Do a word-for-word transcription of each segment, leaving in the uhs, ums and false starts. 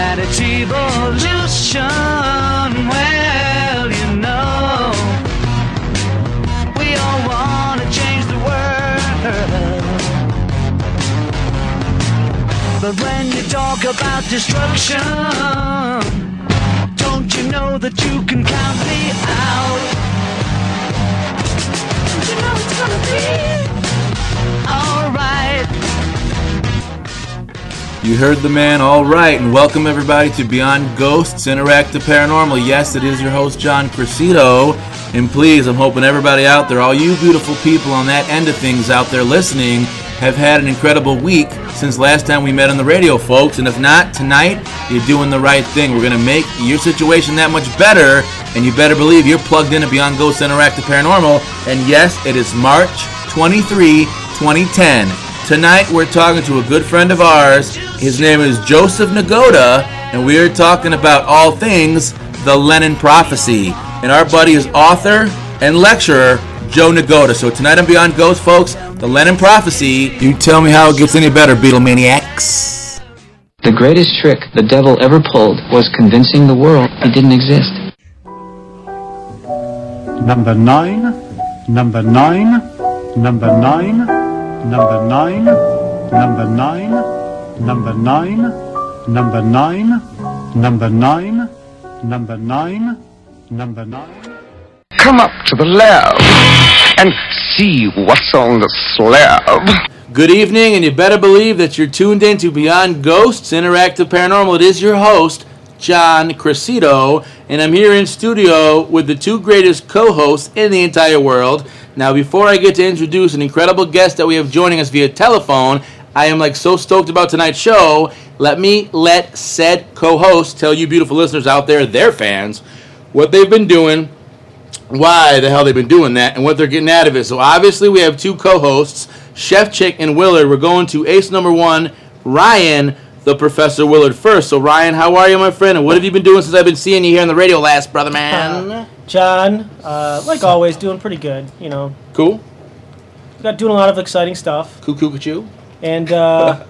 that it's evolution. Well, you know, we all want to change the world. But when you talk about destruction, don't you know that you can count me out? Don't you know it's gonna be alright? You heard the man, all right, and welcome everybody to Beyond Ghosts, Interactive Paranormal. Yes, it is your host, John Crescido, and please, I'm hoping everybody out there, all you beautiful people on that end of things out there listening, have had an incredible week since last time we met on the radio, folks, and if not, tonight, you're doing the right thing. We're going to make your situation that much better, and you better believe you're plugged into Beyond Ghosts, Interactive Paranormal, and yes, it is March twenty-third, twenty ten. Tonight, we're talking to a good friend of ours. His name is Joseph Nagoda, and we are talking about all things the Lennon Prophecy. And our buddy is author and lecturer, Joe Nagoda. So tonight on Beyond Ghosts, folks, the Lennon Prophecy. You tell me how it gets any better, Beatlemaniacs. The greatest trick the devil ever pulled was convincing the world he didn't exist. Number nine, number nine, number nine, number nine, number nine, number nine, number nine, number nine, number nine, number nine. Come up to the lab and see what's on the slab. Good evening, and you better believe that you're tuned in to Beyond Ghosts, Interactive Paranormal. It is your host, John Crescido, and I'm here in studio with the two greatest co-hosts in the entire world. Now, before I get to introduce an incredible guest that we have joining us via telephone, I am like so stoked about tonight's show. Let me let said co-host tell you beautiful listeners out there, their fans, what they've been doing, why the hell they've been doing that, and what they're getting out of it. So obviously we have two co-hosts, Chef Chick and Willard. We're going to ace number one, Ryan, the Professor Willard first. So Ryan, how are you, my friend? And what have you been doing since I've been seeing you here on the radio last, brother man? Uh, John, uh, like always, doing pretty good, you know. Cool. Got doing a lot of exciting stuff. Cool, cool, cool. And, uh,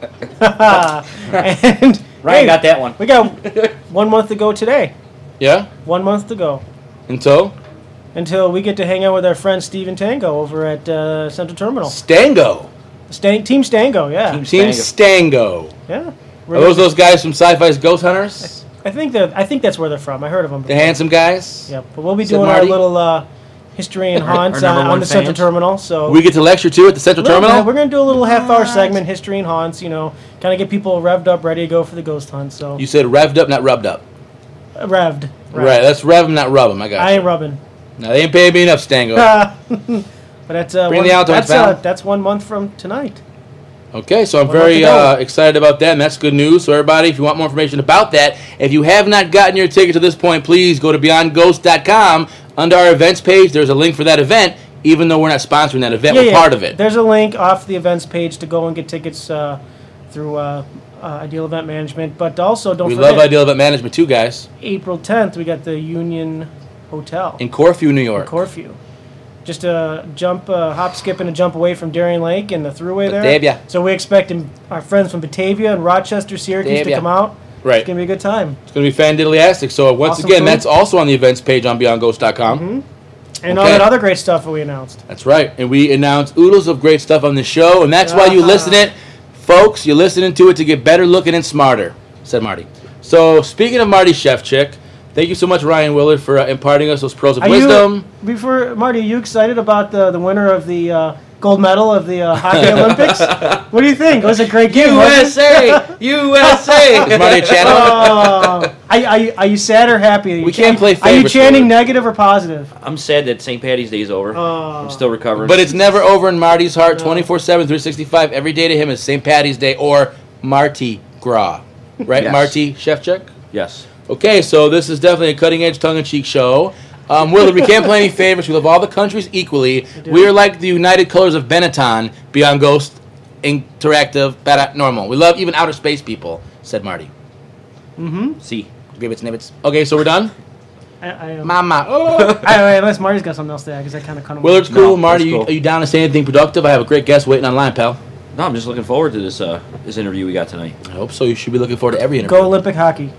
and Ryan hey, got that one. We got one month to go today. Yeah? One month to go. Until? Until we get to hang out with our friend Steven Tango over at uh, Central Terminal. Stango. Stang- Team Stango, yeah. Team, Team Stango. Yeah. Are those those guys from Sci-Fi's Ghost Hunters? I think that I think that's where they're from. I heard of them before. The handsome guys? Yep. But we'll be Said doing Marty? our little uh, history and haunts on, on the fans. Central Terminal. So We get to lecture too at the Central Little Terminal? bit. We're going to do a little half-hour segment, history and haunts, you know, kind of get people revved up, ready to go for the ghost hunt. So You said revved up, not rubbed up. uh, revved. revved. Right, let's rev them, not rub them. I got I you. ain't rubbing. No, they ain't paying me enough, Stango. but that's uh, Bring one, the outdoors, that's, uh, pal. that's one month from tonight. Okay, so I'm One very month to go. uh, excited about that, and that's good news. So everybody, if you want more information about that, if you have not gotten your ticket to this point, please go to beyond ghost dot com. Under our events page, there's a link for that event, even though we're not sponsoring that event, Yeah, we're yeah. part of it. There's a link off the events page to go and get tickets uh, through uh, uh, Ideal Event Management. But also, don't We forget, love Ideal Event Management too, guys. April tenth, we got the Union Hotel In Corfu, New York. Corfu. Just a jump, uh, hop, skip, and a jump away from Darien Lake and the thruway there. Batavia. So we expect our friends from Batavia and Rochester, Syracuse Batavia. to come out. Right. It's going to be a good time. It's going to be fandiddlyastic. So once Awesome again, food. that's also on the events page on beyond ghost dot com. Mm-hmm. And all Okay. that other great stuff that we announced. That's right. And we announced oodles of great stuff on the show, and that's why you Ah. listen it. Folks, you're listening to it to get better looking and smarter, said Marty. So speaking of Marty, Chef Chick, thank you so much, Ryan Willard, for uh, imparting us those pearls of Are wisdom. You, before Marty, are you excited about the the winner of the uh, gold medal of the uh, Hockey Olympics? What do you think? It was a great game. U S A! wasn't it? U S A! Is Marty a channel? Oh, are, are, you, are you sad or happy? Are you We can't play Are you favorites, chanting Willard. negative or positive? I'm sad that Saint Patty's Day is over. Oh. I'm still recovering. But it's never over in Marty's heart, twenty-four seven, three sixty-five. Every day to him is Saint Patty's Day or Mardi Gras. Right, Yes. Marty, Chef Chick? Yes. Okay, so this is definitely a cutting-edge, tongue-in-cheek show. Um, Willard, we can't play any favorites. We love all the countries equally. We are like the United Colors of Benetton, Beyond Ghost, Interactive, Paranormal. We love even outer space people, said Marty. Mm-hmm. See. Gibbets, nibbits. Okay, so we're done? I, I, um, Mama. I, I, unless Marty's got something else to add, because I kind of cut him Willard's off. cool. No, Marty, that's you, cool. are you down to say anything productive? I have a great guest waiting online, pal. No, I'm just looking forward to this uh, this interview we got tonight. I hope so. You should be looking forward to every interview. Go Olympic hockey.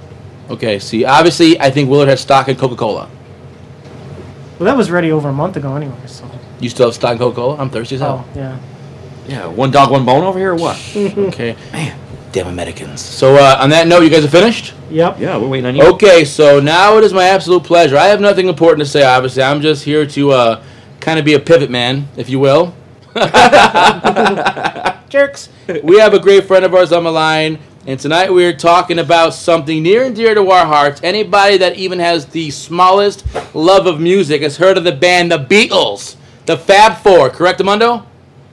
Okay, see, obviously, I think Willard has stock in Coca-Cola. Well, that was ready over a month ago anyway, so. You still have stock in Coca-Cola? I'm thirsty as hell. Oh, yeah. Yeah, one dog, one bone over here, or what? Okay. Man, damn Americans. So, uh, on that note, you guys are finished? Yep. Yeah, we're waiting on you. Okay, so now it is my absolute pleasure. I have nothing important to say, obviously. I'm just here to uh, kind of be a pivot man, if you will. Jerks. We have a great friend of ours on the line, and tonight we're talking about something near and dear to our hearts. Anybody that even has the smallest love of music has heard of the band The Beatles, the Fab Four, correct, Amundo?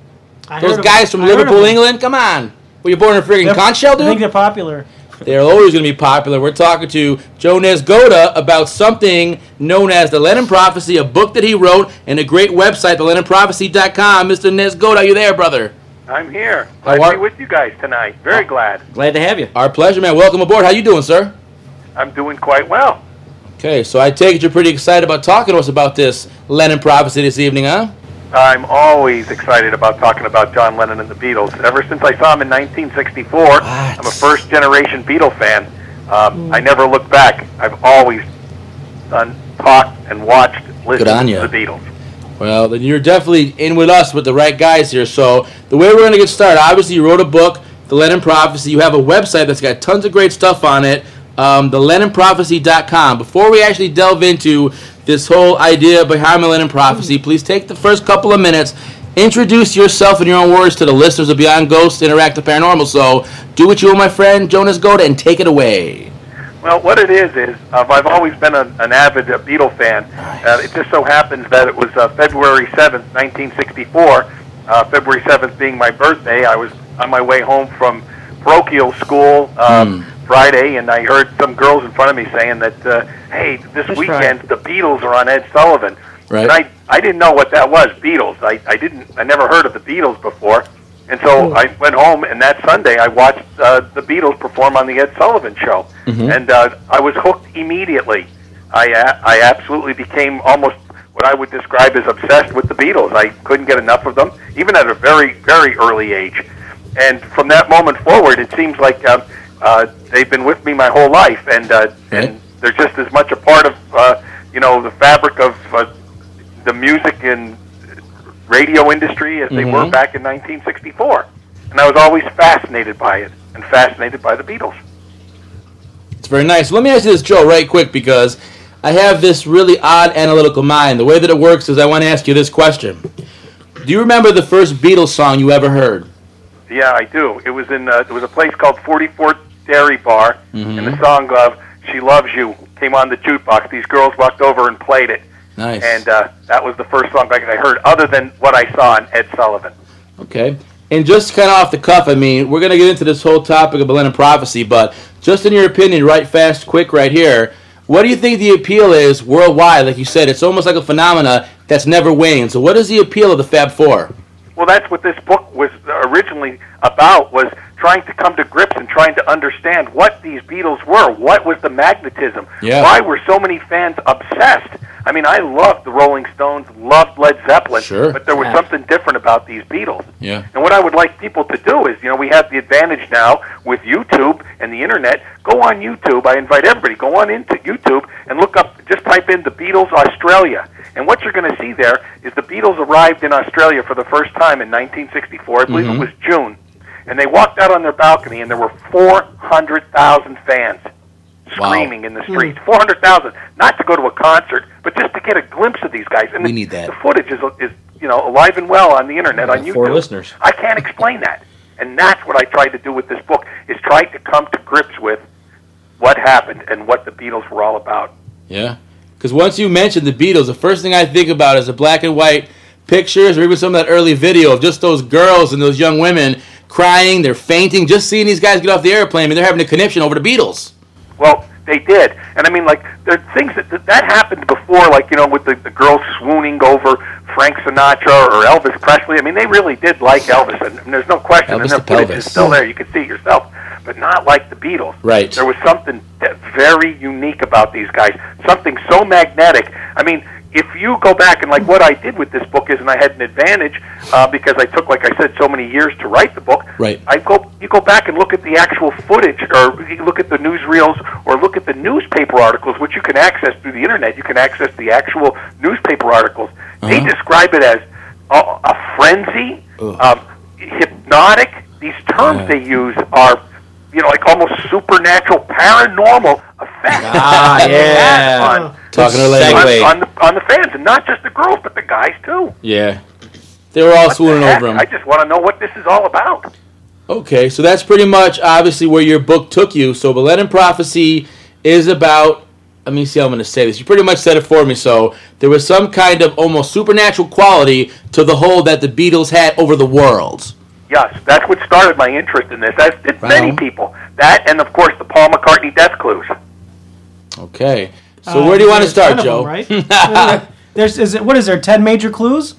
I Those heard guys of, from I heard Liverpool, of them. England? Come on. Were you born in a friggin' They're- conch shell, I think dude? they're popular. They're always going to be popular. We're talking to Joe Nesgoda about something known as the Lennon Prophecy, a book that he wrote, and a great website, the lennon prophecy dot com. Mister Nesgoda, are you there, brother? I'm here. How Glad are- to be with you guys tonight. Very glad. Glad to have you. Our pleasure, man. Welcome aboard. How you doing, sir? I'm doing quite well. Okay, so I take it you're pretty excited about talking to us about this Lennon Prophecy this evening, huh? I'm always excited about talking about John Lennon and the Beatles. Ever since I saw him in nineteen sixty-four, I'm a first-generation Beatle fan. Um, I never look back. I've always done, talked and watched, listened on to ya. the Beatles. Well, then you're definitely in with us with the right guys here. So the way we're going to get started, obviously you wrote a book, The Lennon Prophecy. You have a website that's got tons of great stuff on it, um, the lennon prophecy dot com. Before we actually delve into this whole idea behind the Lennon Prophecy, please take the first couple of minutes, introduce yourself in your own words to the listeners of Beyond Ghosts Interactive Paranormal. So do what you will, my friend, Jonas Goda, and take it away. Well, what it is is uh, I've always been a, an avid uh, Beatle fan. Uh, it just so happens that it was uh, February seventh, nineteen sixty-four. Uh, February seventh being my birthday. I was on my way home from parochial school um, Mm. Friday, and I heard some girls in front of me saying that, uh, hey, this That's weekend right. the Beatles are on Ed Sullivan. Right. And I, I didn't know what that was, Beatles. I, I didn't. I never heard of the Beatles before. And so I went home, and that Sunday I watched uh, the Beatles perform on the Ed Sullivan Show, Mhm. and uh, I was hooked immediately. I uh, I absolutely became almost what I would describe as obsessed with the Beatles. I couldn't get enough of them, even at a very, very early age. And from that moment forward, it seems like uh, uh, they've been with me my whole life, and uh, Right. and they're just as much a part of uh, you know the fabric of uh, the music and radio industry as they Mhm. were back in nineteen sixty-four. And I was always fascinated by it and fascinated by the Beatles. It's very nice. Let me ask you this, Joe, right quick, because I have this really odd analytical mind. The way that it works is I want to ask you this question. Do you remember the first Beatles song you ever heard? Yeah, I do. It was in uh, there was a place called forty-fourth Dairy Bar, Mhm. and the song of "She Loves You" came on the jukebox. These girls walked over and played it, Nice. and uh, that was the first song I heard, other than what I saw on Ed Sullivan. Okay. And just kind of off the cuff, I mean, we're going to get into this whole topic of the Lennon Prophecy, but just in your opinion, right fast, quick, right here, what do you think the appeal is worldwide? Like you said, it's almost like a phenomena that's never waned. So what is the appeal of the Fab Four? Well, that's what this book was originally about, was trying to come to grips and trying to understand what these Beatles were. What was the magnetism? Yeah. Why were so many fans obsessed? I mean, I loved the Rolling Stones, loved Led Zeppelin, Sure. but there was Yeah. something different about these Beatles. Yeah. And what I would like people to do is, you know, we have the advantage now with YouTube and the Internet. Go on YouTube. I invite everybody, go on into YouTube and look up, just type in the Beatles Australia. And what you're going to see there is the Beatles arrived in Australia for the first time in nineteen sixty-four. I believe Mhm. it was June. And they walked out on their balcony, and there were four hundred thousand fans Wow. screaming in the streets. four hundred thousand. Not to go to a concert, but just to get a glimpse of these guys. And We the, need that. the footage is, is, you know, alive and well on the Internet, on YouTube. Four listeners. I can't explain that. And that's what I tried to do with this book, is try to come to grips with what happened and what the Beatles were all about. Yeah. Because once you mention the Beatles, the first thing I think about is the black and white pictures or even some of that early video of just those girls and those young women crying, they're fainting, just seeing these guys get off the airplane. I mean, they're having a conniption over the Beatles. Well, they did. And I mean, like, there are things that that, that happened before, like, you know, with the, the girls swooning over Frank Sinatra or Elvis Presley. I mean, they really did like Elvis, and, and there's no question. Elvis and their the footage pelvis. is still there. You can see it yourself. But not like the Beatles. Right. There was something that very unique about these guys, something so magnetic. I mean, if you go back and, like, what I did with this book is, and I had an advantage uh, because I took, like I said, so many years to write the book. Right. I go, you go back and look at the actual footage, or you look at the newsreels, or look at the newspaper articles, which you can access through the internet. You can access the actual newspaper articles. Uh-huh. They describe it as a, a frenzy, um, hypnotic. These terms yeah. they use are, you know, like almost supernatural, paranormal effects. Ah, yeah. On, Talking to Lady. on, on, the, on the fans, and not just the girls, but the guys too. Yeah. They were all What swooning the heck? over him. I just want to know what this is all about. Okay, so that's pretty much obviously where your book took you. So Millennium Prophecy is about, let me see how I'm going to say this. You pretty much said it for me. So there was some kind of almost supernatural quality to the hold that the Beatles had over the world. Yes, that's what started my interest in this. As did Wow. many people. That and, of course, the Paul McCartney Death Clues. Okay. So Uh, where do you want to there's start, ten of Joe? them, right? there's is it what is there? Ten major clues?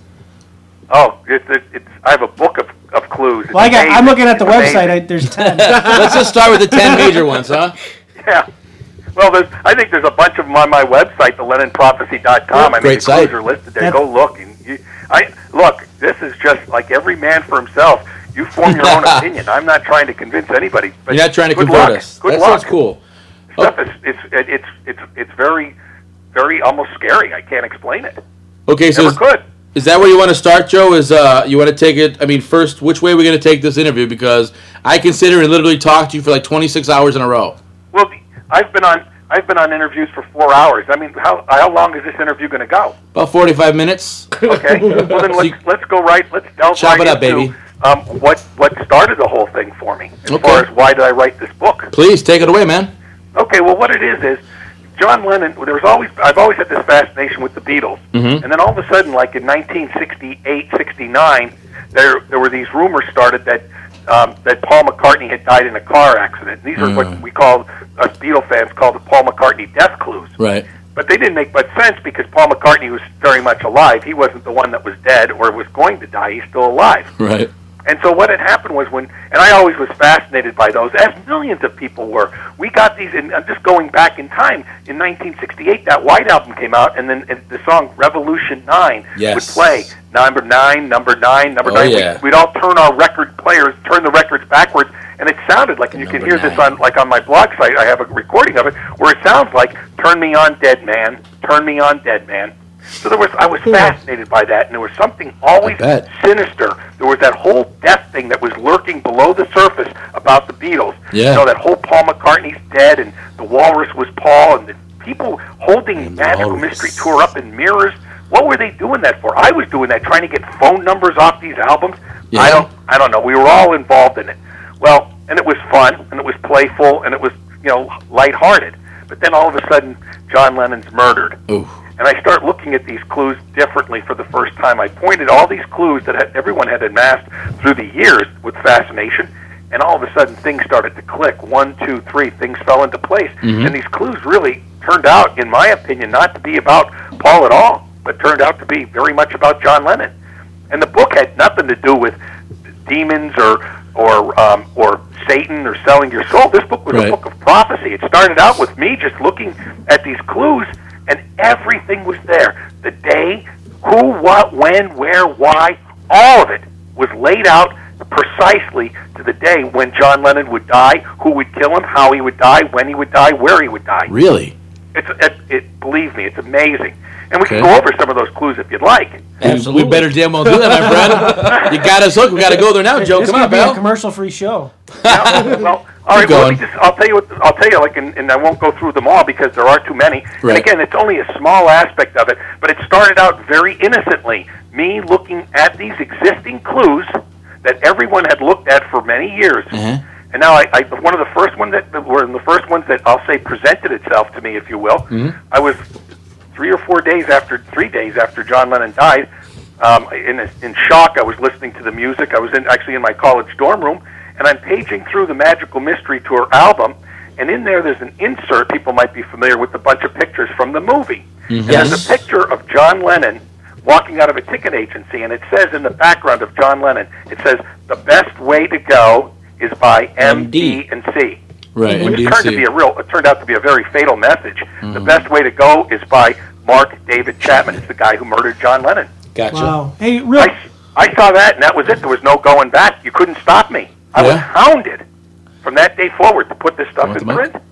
Oh, it's, it's, it's, I have a book of, of clues. It's Well, I got. I'm amazing. looking at the It's website. amazing. I, there's ten. Let's just start with the ten major ones, huh? Yeah. Well, there's, I think there's a bunch of them on my website, the Lennon Prophecy dot com. I mean, Great the clues site. are listed there. That- Go look. And you, I look. This is just like every man for himself. You form your own opinion. I'm not trying to convince anybody. But You're not trying to good convert luck. us. Good That luck. sounds cool. Stuff is it's it's it's it's very very almost scary. I can't explain it. Okay, so Never is, could. is that where you want to start, Joe? Is uh, you want to take it? I mean, first, which way are we going to take this interview? Because I consider and literally talk to you for like twenty-six hours in a row. Well, I've been on I've been on interviews for four hours. I mean, how how long is this interview going to go? About forty-five minutes. Okay. Well, then let's let's go right. Let's delve Chop right it up, into baby. Um, what what started the whole thing for me as Okay. far as why did I write this book? Please take it away, man. Okay. Well, what it is is John Lennon. There was always I've always had this fascination with the Beatles, Mhm. and then all of a sudden, like in nineteen sixty-eight, sixty-nine, there there were these rumors started that. Um, that Paul McCartney had died in a car accident. These are what we call, us Beatle fans call the Paul McCartney death clues. Right. But they didn't make much sense because Paul McCartney was very much alive. He wasn't the one that was dead or was going to die. He's still alive. Right. And so what had happened was when, and I always was fascinated by those, as millions of people were. We got these, and I'm just going back in time, in nineteen sixty-eight, that White Album came out, and then and the song Revolution nine Yes. would play. Number nine, number nine, number Oh, nine. yeah. We'd, we'd all turn our record players, turn the records backwards, and it sounded like, and you can Number hear this nine. on, like on my blog site, I have a recording of it, where it sounds like, turn me on, dead man, turn me on, dead man. So there was, I was fascinated by that, and there was something always I bet. sinister. There was that whole death thing that was lurking below the surface about the Beatles. Yeah. You know, that whole Paul McCartney's dead, and the walrus was Paul, and the people holding And the Magical walrus. Mystery Tour up in mirrors. What were they doing that for? I was doing that, trying to get phone numbers off these albums. Yeah. I don't, I don't know. We were all involved in it. Well, and it was fun, and it was playful, and it was, you know, lighthearted. But then all of a sudden, John Lennon's murdered. Ooh. And I start looking at these clues differently for the first time. I pointed all these clues that had, everyone had amassed through the years with fascination, and all of a sudden things started to click. One, two, three, things fell into place. Mhm. And these clues really turned out, in my opinion, not to be about Paul at all, but turned out to be very much about John Lennon. And the book had nothing to do with demons or or um, or Satan or selling your soul. This book was Right. a book of prophecy. It started out with me just looking at these clues, and everything was there. The day, who, what, when, where, why, all of it was laid out precisely to the day when John Lennon would die, who would kill him, how he would die, when he would die, where he would die. Really? It's it, it believe me, it's amazing. And we Okay. can go over some of those clues if you'd like. We better damn well do that, my friend. You got us hooked. We got to go there now, Joe. This Come on, could be a pal. commercial-free show. Yeah, well, all right. Keep Well, let me going. just, I'll tell you. What, I'll tell you. Like, and, and I won't go through them all because there are too many. Right. And again, it's only a small aspect of it, but it started out very innocently. Me looking at these existing clues that everyone had looked at for many years, Uh-huh. and now I, I one of the first ones that were the first ones that I'll say presented itself to me, if you will. Mhm. I was three or four days after, three days after John Lennon died. Um, in a, in shock, I was listening to the music. I was in actually in my college dorm room, and I'm paging through the Magical Mystery Tour album, and in there there's an insert. People might be familiar with a bunch of pictures from the movie. And there's a picture of John Lennon walking out of a ticket agency, and it says in the background of John Lennon, it says, "The best way to go is by M, D, and C." Right, Which M D and turned to C. be a real, it turned out to be a very fatal message. The best way to go is by Mark David Chapman. It's the guy who murdered John Lennon. Gotcha. Wow. Hey, real. I, I saw that, and that was it. There was no going back. You couldn't stop me. I was Yeah. hounded from that day forward to put this stuff Want in the mic? print.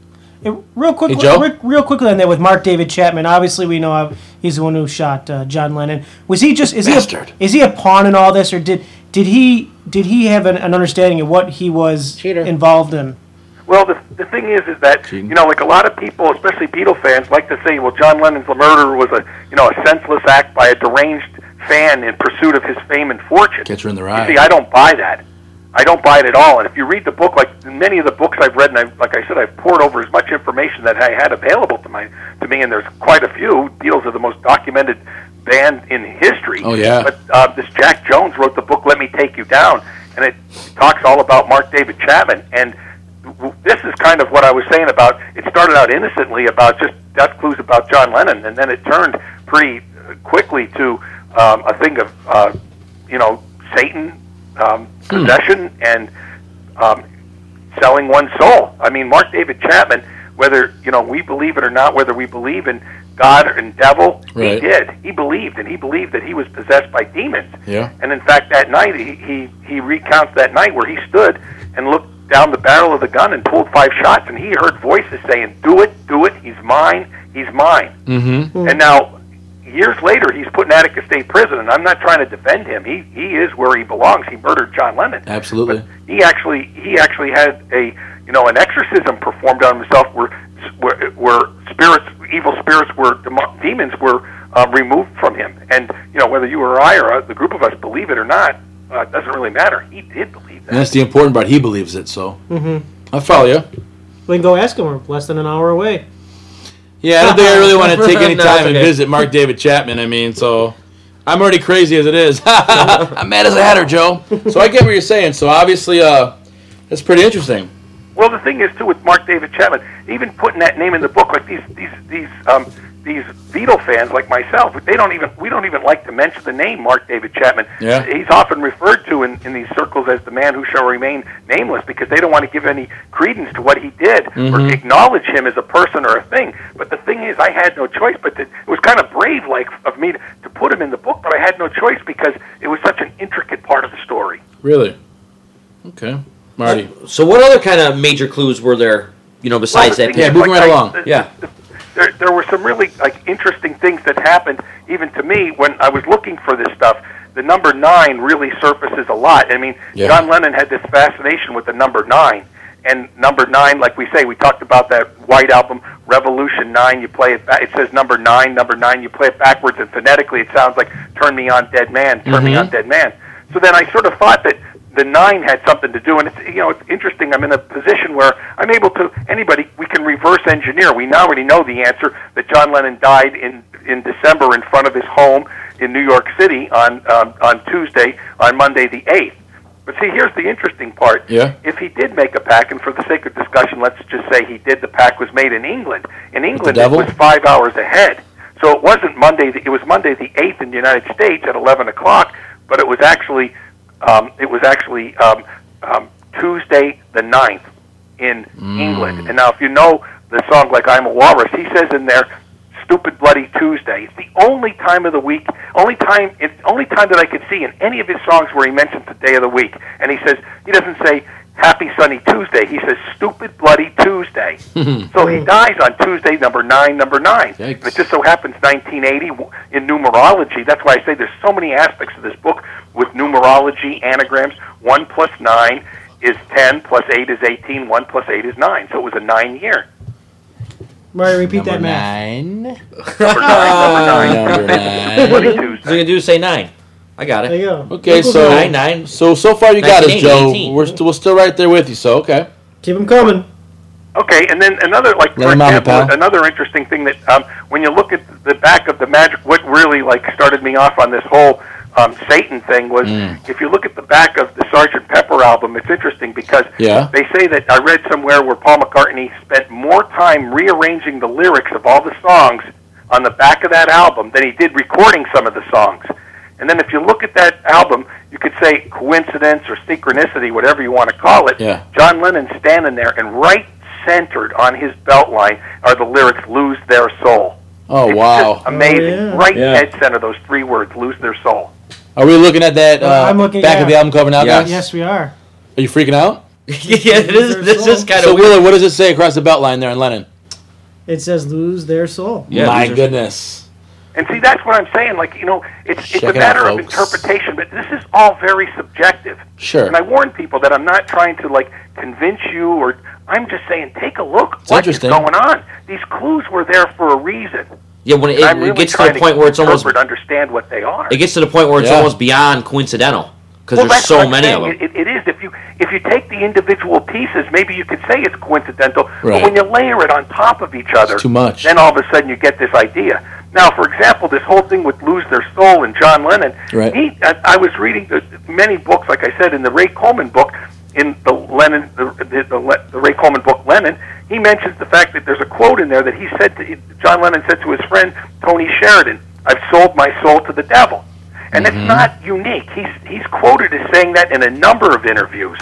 It, real quick, Hey, Joe? real, real quickly on that with Mark David Chapman. Obviously, we know uh, he's the one who shot uh, John Lennon. Was he just is Bastard. he a, is he a pawn in all this, or did did he did he have an, an understanding of what he was Cheater. involved in? Well, the, the thing is, is that, Cheating. you know, like a lot of people, especially Beatle fans, like to say, well, John Lennon's murder was a, you know, a senseless act by a deranged fan in pursuit of his fame and fortune. Catch her in the You rye. see, I don't buy that. I don't buy it at all. And if you read the book, like many of the books I've read, and I've, like I said, I've poured over as much information that I had available to my to me, and there's quite a few. Beatles are the most documented band in history. Oh, yeah. But uh, this Jack Jones wrote the book "Let Me Take You Down," and it talks all about Mark David Chapman. And w- this is kind of what I was saying about. It started out innocently about just death clues about John Lennon, and then it turned pretty quickly to um, a thing of uh, you know Satan. Um, possession and um, selling one's soul. I mean, Mark David Chapman, whether you know we believe it or not, whether we believe in God and devil, Right. he did. He believed, and he believed that he was possessed by demons. Yeah. And in fact, that night he, he he recounts that night where he stood and looked down the barrel of the gun and pulled five shots, and he heard voices saying, "Do it, do it. He's mine. He's mine." Mm-hmm. And now, years later, he's put in Attica State Prison, and I'm not trying to defend him. He he is where he belongs. He murdered John Lennon. Absolutely. But he actually he actually had a you know an exorcism performed on himself where where, where spirits, evil spirits, were demo- demons were uh, removed from him. And you know whether you or I or uh, the group of us believe it or not, uh, it doesn't really matter. He did believe that. And that's the important part. He believes it, so. Mm-hmm. I follow you. We can go ask him. We're less than an hour away. Yeah, I don't think I really want to take any No, time it's and okay. visit Mark David Chapman. I mean, so I'm already crazy as it is. I'm mad as a hatter, Joe. So I get what you're saying. So obviously, uh, that's pretty interesting. Well, the thing is too with Mark David Chapman, even putting that name in the book, like these these these um, these Beatle fans like myself, they don't even we don't even like to mention the name Mark David Chapman. Yeah. He's often referred to in, in these circles as the man who shall remain nameless because they don't want to give any credence to what he did Mhm. or acknowledge him as a person or a thing. But the thing is, I had no choice. But to, it was kind of brave, like of me to, to put him in the book, but I had no choice because it was such an intricate part of the story. Really? Okay. Marty. So what other kind of major clues were there, you know, besides Well, the that? thing Yeah, is, moving like, right I- along. the- Yeah. the- There, there were some really like interesting things that happened, even to me, when I was looking for this stuff. The number nine really surfaces a lot. I mean, Yeah. John Lennon had this fascination with the number nine, and number nine, like we say, we talked about that White Album, Revolution Nine. You play it back; it says number nine, number nine. You play it backwards, and phonetically, it sounds like "Turn Me On, Dead Man," "Turn Me Mhm. On, Dead Man." So then I sort of thought that the nine had something to do, and it's, you know, it's interesting. I'm in a position where I'm able to, anybody, we can reverse engineer. We now already know the answer, that John Lennon died in, in December in front of his home in New York City on, um, on Tuesday, on Monday the eighth. But see, here's the interesting part. Yeah. If he did make a pack, and for the sake of discussion, let's just say he did, the pack was made in England. In England, it devil? was five hours ahead. So it wasn't Monday, the, it was Monday the eighth in the United States at eleven o'clock, but it was actually Um, it was actually um, um, Tuesday the ninth in Mm. England. And now if you know the song like I'm a Walrus, he says in there, "Stupid Bloody Tuesday." It's the only time of the week, only time, it's the only time that I could see in any of his songs where he mentions the day of the week. And he says, he doesn't say Happy Sunny Tuesday, he says Stupid Bloody Tuesday. So he dies on Tuesday, number nine, number nine. Yikes. It just so happens nineteen eighty in numerology. That's why I say there's so many aspects of this book with numerology, anagrams. One plus nine is ten, plus eight is eighteen, one plus eight is nine. So it was a nine year. Murray, repeat Number that math. nine. Number nine, number Number nine. nine. Bloody So you're Tuesday. gonna do is say nine. I got There it. you go. Okay, Google so it. Nine, nine. so so far you got us, nineteen, Joe. eighteen. We're still we're still right there with you. So okay. Keep them coming. Okay, and then another, like, Let for him on, example, pal. another interesting thing that um, when you look at the back of the Magic, what really, like, started me off on this whole um, Satan thing was, Mm. if you look at the back of the Sergeant Pepper album, it's interesting because Yeah. they say that, I read somewhere where Paul McCartney spent more time rearranging the lyrics of all the songs on the back of that album than he did recording some of the songs. And then if you look at that album, you could say coincidence or synchronicity, whatever you want to call it. Yeah. John Lennon's standing there, and right centered on his belt line are the lyrics, "Lose Their Soul." Oh It's wow. just amazing. Oh, yeah. Right Yeah. dead center, those three words, "Lose Their Soul." Are we looking at that uh, I'm looking- back yeah. of the album cover now, Yeah. guys? Yes, we are. Are you freaking out? yeah, it is. This is kind So of weird. Willa, what does it say across the belt line there in Lennon? It says lose their soul. Yeah, my goodness. And see, that's what I'm saying. Like, you know, it's it's Check a it matter out, of folks. interpretation, but this is all very subjective. Sure. And I warn people that I'm not trying to, like, convince you, or I'm just saying, take a look. It's What is interesting. going on? These clues were there for a reason. Yeah, when it, And I'm it really gets to trying the point where it's almost interpret, understand what they are. it gets to the point where it's Yeah. almost beyond coincidental because Well, there's that's what so I'm many saying. of them. It, it is. If you if you take the individual pieces, maybe you could say it's coincidental. Right. But when you layer it on top of each other, It's too much. then all of a sudden you get this idea. Now, for example, this whole thing with Lose Their Soul and John Lennon. Right. He, I, I was reading the, many books, like I said, in the Ray Coleman book, in the Lennon, the, the, the, the Ray Coleman book, Lennon. He mentions the fact that there's a quote in there that he said to John Lennon said to his friend Tony Sheridan, "I've sold my soul to the devil." And Mm-hmm. it's not unique. He's he's quoted as saying that in a number of interviews.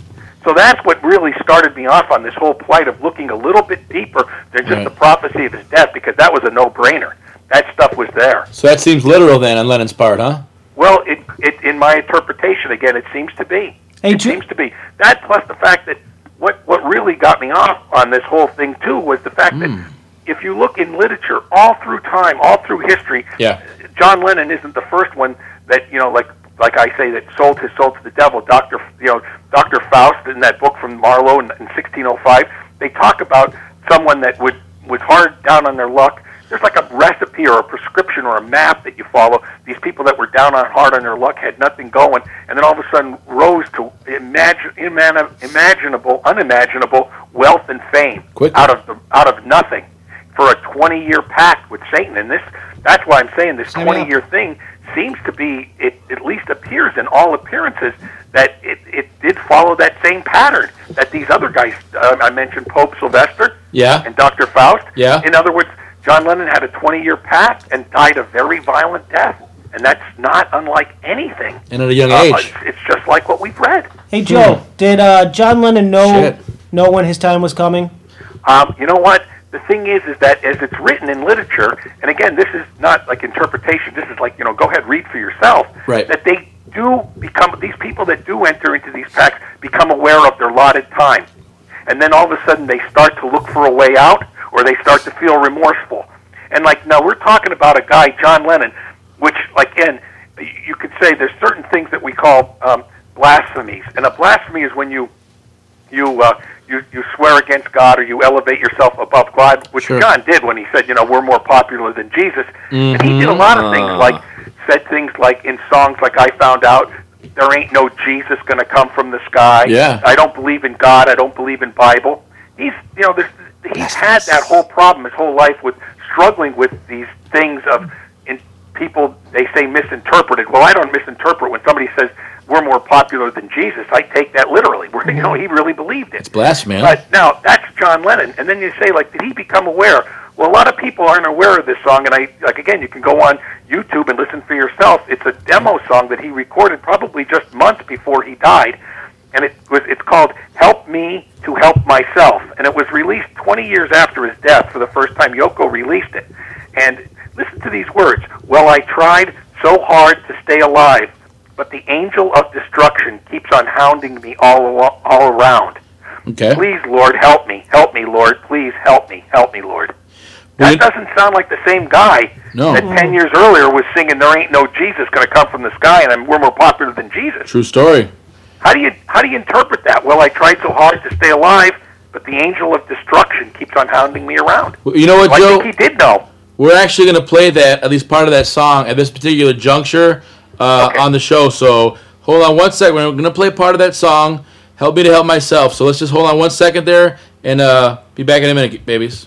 So that's what really started me off on this whole plight of looking a little bit deeper than just Right. the prophecy of his death, because that was a no-brainer. That stuff was there. So that seems literal then on Lennon's part, huh? Well, it, it in my interpretation, again, it seems to be. Hey, it Ju- seems to be. That plus the fact that what, what really got me off on this whole thing, too, was the fact that if you look in literature, all through time, all through history, Yeah. John Lennon isn't the first one that, you know, like like I say, that sold his soul to the devil. Doctor you know, Doctor Faust in that book from Marlowe in, in sixteen oh five, they talk about someone that would was hard down on their luck. There's like a recipe or a prescription or a map that you follow. These people that were down on hard on their luck had nothing going, and then all of a sudden rose to imagine, imagine, imaginable, unimaginable wealth and fame Quickly. out of the, out of nothing for a twenty-year pact with Satan. And this, that's why I'm saying this twenty-year thing seems to be, it at least appears in all appearances, that it, it did follow that same pattern that these other guys, uh, I mentioned Pope Sylvester Yeah. and Doctor Faust. Yeah. In other words, John Lennon had a twenty-year pact and died a very violent death. And that's not unlike anything. And at a young Uh, age. it's, it's just like what we've read. Hey, Joe, did uh, John Lennon know Shit. know when his time was coming? Um, you know what? The thing is, is that as it's written in literature, and again, this is not like interpretation. This is like, you know, go ahead, read for yourself. Right. That they do become, these people that do enter into these pacts become aware of their allotted time. And then all of a sudden they start to look for a way out, or they start to feel remorseful. And like, now we're talking about a guy, John Lennon, which, like, again, you could say there's certain things that we call um, blasphemies. And a blasphemy is when you, you, uh, you, you swear against God, or you elevate yourself above God, which Sure. John did when he said, you know, we're more popular than Jesus. And he did a lot of things, Ah. like, said things like in songs like I Found Out, there ain't no Jesus going to come from the sky. Yeah. I don't believe in God. I don't believe in Bible. He's, you know, this, he's had that whole problem his whole life with struggling with these things of in people, they say, misinterpreted. Well, I don't misinterpret when somebody says we're more popular than Jesus. I take that literally. We're, you know, he really believed it. It's blasphemy, huh? But now, that's John Lennon. And then you say, like, did he become aware? Well, a lot of people aren't aware of this song. And, I like again, you can go on YouTube and listen for yourself. It's a demo song that he recorded probably just months before he died. And it was it's called Help Me to Help Myself. And it was released twenty years after his death. For the first time, Yoko released it. And listen to these words. Well, I tried so hard to stay alive, but the angel of destruction keeps on hounding me all, alo- all around. Okay. Please, Lord, help me. Help me, Lord. Please help me. Help me, Lord. Well, That it- doesn't sound like the same guy No. that ten years earlier was singing "There Ain't No Jesus Going to Come from the Sky" and I'm, we're more popular than Jesus. True story. How do you how do you interpret that? Well, I tried so hard to stay alive, but the angel of destruction keeps on hounding me around. Well, you know what, So I Joe? think he did know. We're actually going to play that, at least part of that song, at this particular juncture uh, Okay. on the show. So hold on one second. We're going to play part of that song, Help Me to Help Myself. So let's just hold on one second there and uh, be back in a minute, babies.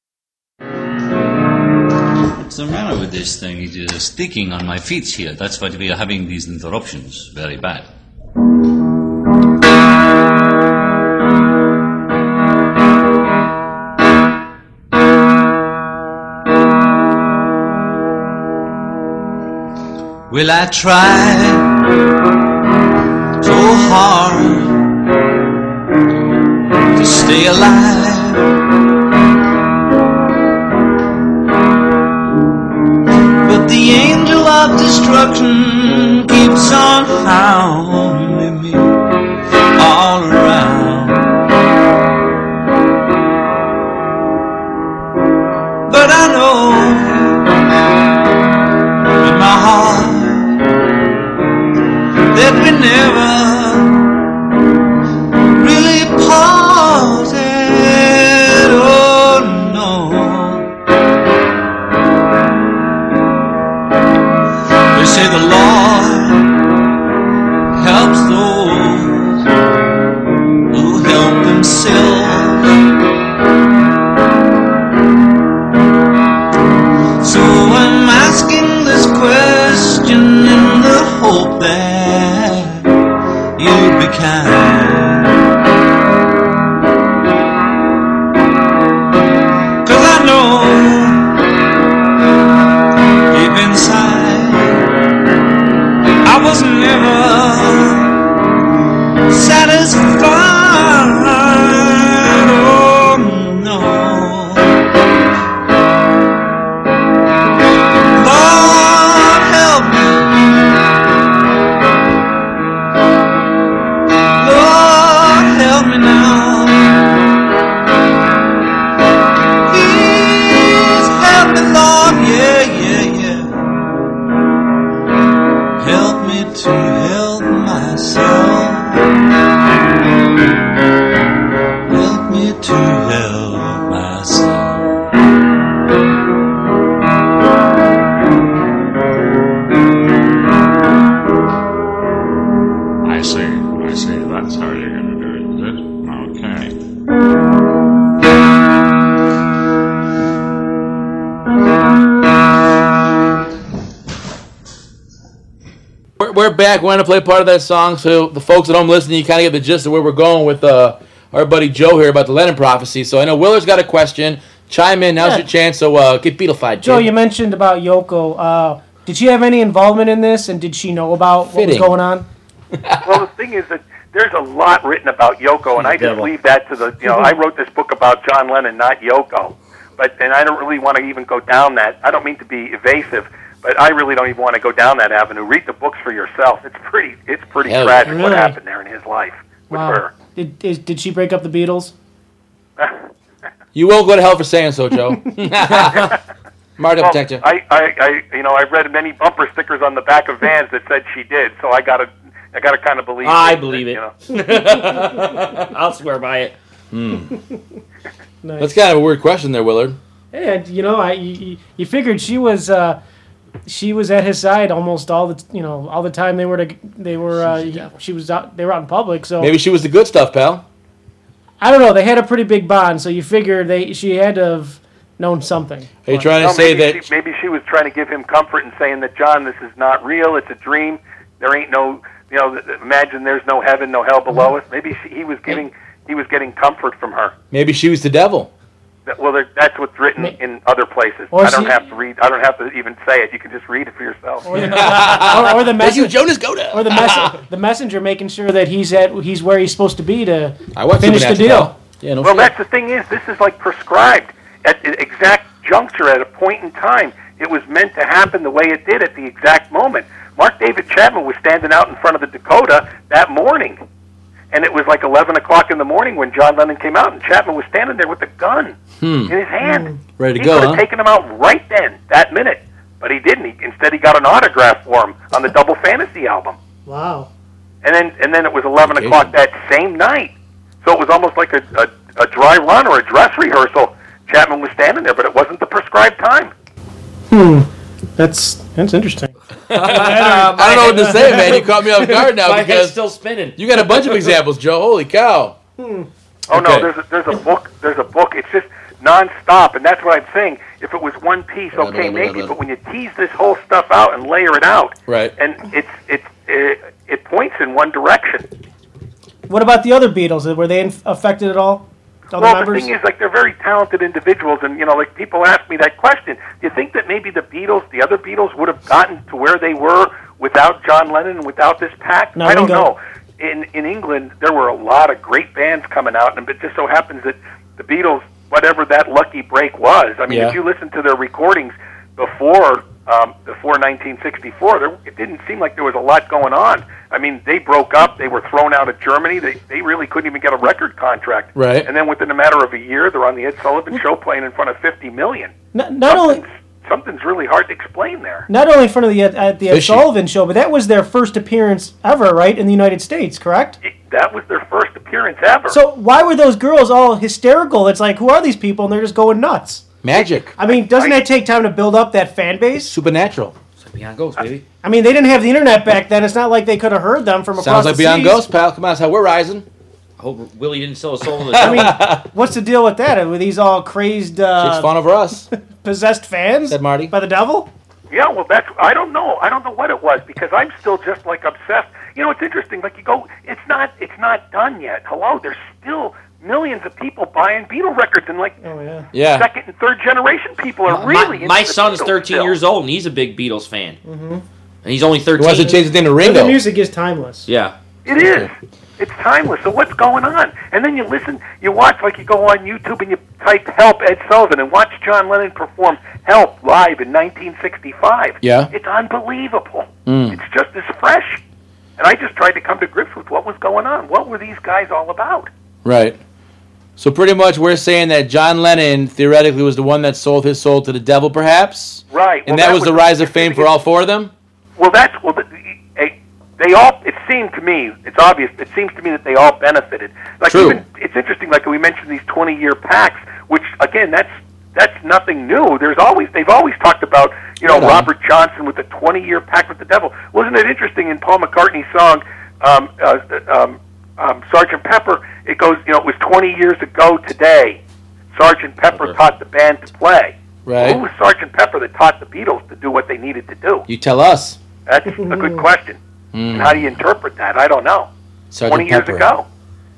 What's the matter with this thing? It is sticking on my feet here. That's why we are having these interruptions. Very bad. Well, I tried so hard to stay alive, but the angel of destruction keeps on hounding me all around. we're back. We're going to play part of that song, so the folks at home listening, you kind of get the gist of where we're going with uh, our buddy Joe here about the Lennon prophecy. So I know Willard's got a question. Chime in. Now's Yeah. your chance. So uh, get Beatlefied. Joe, kid. you mentioned about Yoko. Uh, did she have any involvement in this, and did she know about what was Fitting. going on? Well, the thing is that there's a lot written about Yoko, and I just devil. leave that to the, you know, I wrote this book about John Lennon, not Yoko. But, and I don't really want to even go down that. I don't mean to be evasive, but I really don't even want to go down that avenue. Read the books for yourself. It's pretty, it's pretty Hell, tragic what really? happened there in his life with Wow. her. Did is, did she break up the Beatles? You won't go to hell for saying so, Joe. Marty will Well, protect you. I, I, I, you know, I've read many bumper stickers on the back of vans that said she did, so I gotta, I gotta kind of believe. I it, believe it. You know. I'll swear by it. Nice. That's kind of a weird question there, Willard. Yeah, you know, I you, you figured she was uh, she was at his side almost all the you know all the time they were to, they were uh, he- she was out they were out in public. So Maybe she was the good stuff, pal. I don't know. They had a pretty big bond, so you figure they she had to have known something. Are you trying to No, say maybe that... she, maybe she was trying to give him comfort and saying that, John, this is not real. It's a dream. There ain't no, you know. th- th- Imagine there's no heaven, no hell below us. Maybe she, he was giving, he was getting comfort from her. Maybe she was the devil. That, well, there, that's what's written May- in other places. Or I don't she- have to read. I don't have to even say it. You can just read it for yourself. Or the, or, or the Thank you, messenger, Jonas Goda. or the, mess, the messenger making sure that he's at he's where he's supposed to be to I watched finish the Supernatural, deal. pal. Yeah, no Well, shit. that's the thing is, this is like prescribed at the exact juncture, at a point in time. It was meant to happen the way it did at the exact moment. Mark David Chapman was standing out in front of the Dakota that morning, and it was like eleven o'clock in the morning when John Lennon came out, and Chapman was standing there with a gun in his hand. Ready to he go, could have huh? taken him out right then, that minute, but he didn't. He, instead, he got an autograph for him on the Double Fantasy album. Wow. And then and then it was eleven Okay. o'clock that same night. So it was almost like a, a, a dry run or a dress rehearsal. Chapman was standing there, but it wasn't the prescribed time. That's that's interesting. I don't know what to say, man. You caught me off guard now My head's because still spinning. you got a bunch of examples, Joe. Holy cow. Oh Okay. no, there's a, there's a book. There's a book. It's just nonstop, and that's what I'm saying. If it was one piece, Blah, okay, blah, blah, maybe. blah. But when you tease this whole stuff out and layer it out, Right. and it's it's it, it points in one direction. What about the other Beatles? Were they inf- affected at all? Other Well, members? the thing is, like, they're very talented individuals, and, you know, like, people ask me that question. Do you think that maybe the Beatles, the other Beatles, would have gotten to where they were without John Lennon and without this pact? No, I don't Ringo. know. In in England, there were a lot of great bands coming out, and it just so happens that the Beatles, whatever that lucky break was, I mean, Yeah. if you listen to their recordings before um, before nineteen sixty-four, there, it didn't seem like there was a lot going on. I mean, they broke up. They were thrown out of Germany. They they really couldn't even get a record contract. Right. And then within a matter of a year, they're on the Ed Sullivan Show playing in front of fifty million. not, not only Something's, something's really hard to explain there. not only in front of the at the Ed Fishy. Sullivan Show, but that was their first appearance ever, right, in the United States, correct? It, that was their first appearance ever. So why were those girls all hysterical? It's like, who are these people? And they're just going nuts. Magic. I mean, doesn't that take time to build up that fan base? Supernatural. It's like Beyond Ghost, baby. I mean, they didn't have the internet back then. It's not like they could have heard them from across Sounds like the Beyond seas. Ghost, pal. Come on, that's how we're rising. I hope Willie didn't sell his soul to the I devil. mean, what's the deal with that? Were these all crazed, Chicks uh, fawn over us. possessed fans Said Marty. by the devil? Yeah, well, that's I don't know. I don't know what it was because I'm still just like obsessed. You know, it's interesting. Like you go, it's not it's not done yet. Hello, there's still millions of people buying Beatle records, and like Oh yeah. Yeah. second and third generation people are really. my my into the son's Beatles thirteen still. years old, and he's a big Beatles fan. Mm-hmm. And he's only He thirteen. wants to change his name to But Ringo. the music is timeless. Yeah. It is. It's timeless. So what's going on? And then you listen, you watch, like you go on YouTube and you type "Help Ed Sullivan" and watch John Lennon perform "Help" live in nineteen sixty-five. Yeah. It's unbelievable. Mm. It's just as fresh. And I just tried to come to grips with what was going on. What were these guys all about? Right. So pretty much we're saying that John Lennon theoretically was the one that sold his soul to the devil, perhaps? Right. And Well, that, was the rise of fame for all four of them? Well, that's well. The, eh, they all. It seemed to me. It's obvious. It seems to me that they all benefited. Like True. even it's interesting. Like we mentioned these twenty-year pacts, which again, that's that's nothing new. There's always they've always talked about you know Right on. Robert Johnson with the twenty-year pact with the devil. Wasn't it interesting in Paul McCartney's song um, uh, um, um, Sergeant Pepper? It goes, you know, it was twenty years ago today. Sergeant Pepper Okay. taught the band to play. Right. Who was Sergeant Pepper that taught the Beatles to do what they needed to do? You tell us. That's a good question. Mm. And how do you interpret that? I don't know. Sergeant Twenty years Pepper. ago.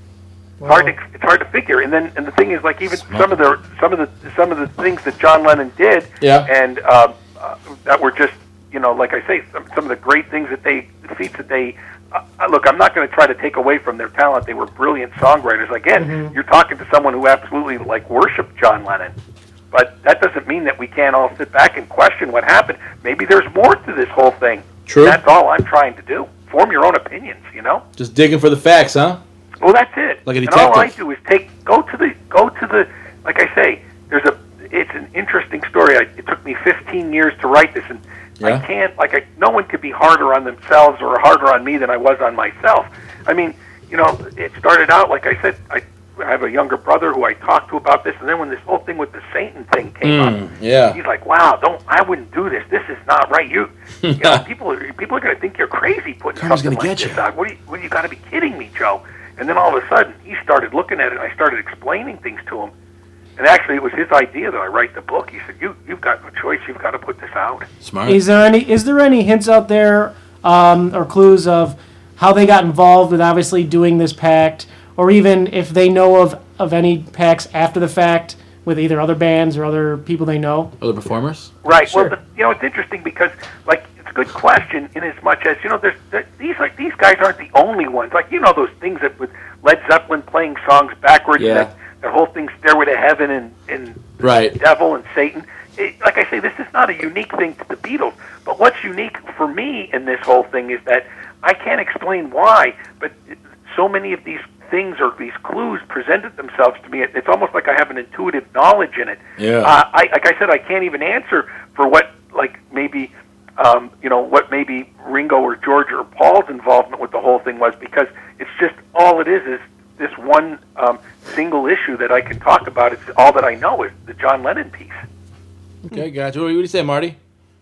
It's hard to it's hard to figure. And then and the thing is, like even Smart. some of the some of the some of the things that John Lennon did, Yeah. and uh, uh, that were just you know, like I say, some some of the great things that they the feats that they. Uh, look, I'm not going to try to take away from their talent. They were brilliant songwriters. Again, Mhm. you're talking to someone who absolutely like worshipped John Lennon. But that doesn't mean that we can't all sit back and question what happened. Maybe there's more to this whole thing. True. That's all I'm trying to do. Form your own opinions, you know? Just digging for the facts, huh? Well, that's it. Like a and all I detective. do is take, go to the, go to the, like I say, there's a, it's an interesting story. I, it took me fifteen years to write this, and I Yeah. can't, like, I, no one could be harder on themselves or harder on me than I was on myself. I mean, you know, it started out, like I said, I, I have a younger brother who I talked to about this, and then when this whole thing with the Satan thing came Mm, up, yeah. he's like, "Wow, don't I wouldn't do this. This is not right. You, you know, people are people are going to think you're crazy putting Karma's something gonna like get this you. out. What do you, what do you got to be kidding me, Joe?" And then all of a sudden, he started looking at it, and I started explaining things to him. And actually, it was his idea that I write the book. He said, "You, you've got no choice. You've got to put this out." Smart. Is there any is there any hints out there um, or clues of how they got involved with obviously doing this pact, or even if they know of, of any pacts after the fact with either other bands or other people they know? Other performers? Right. Sure. Well, the, you know, it's interesting because, like, it's a good question in as much as, you know, there's there, these like these guys aren't the only ones. Like, you know, those things that with Led Zeppelin playing songs backwards, Yeah. that, that whole thing, Stairway to Heaven and and Right. the Devil and Satan. It, like I say, this is not a unique thing to the Beatles. But what's unique for me in this whole thing is that I can't explain why, but so many of these things or these clues presented themselves to me. It, it's almost like I have an intuitive knowledge in it. Yeah. Uh, I, like I said, I can't even answer for what, like maybe, um, you know, what maybe Ringo or George or Paul's involvement with the whole thing was, because it's just all it is is this one um, single issue that I can talk about. It's all that I know is the John Lennon piece. Okay, gotcha. What do you say, Marty?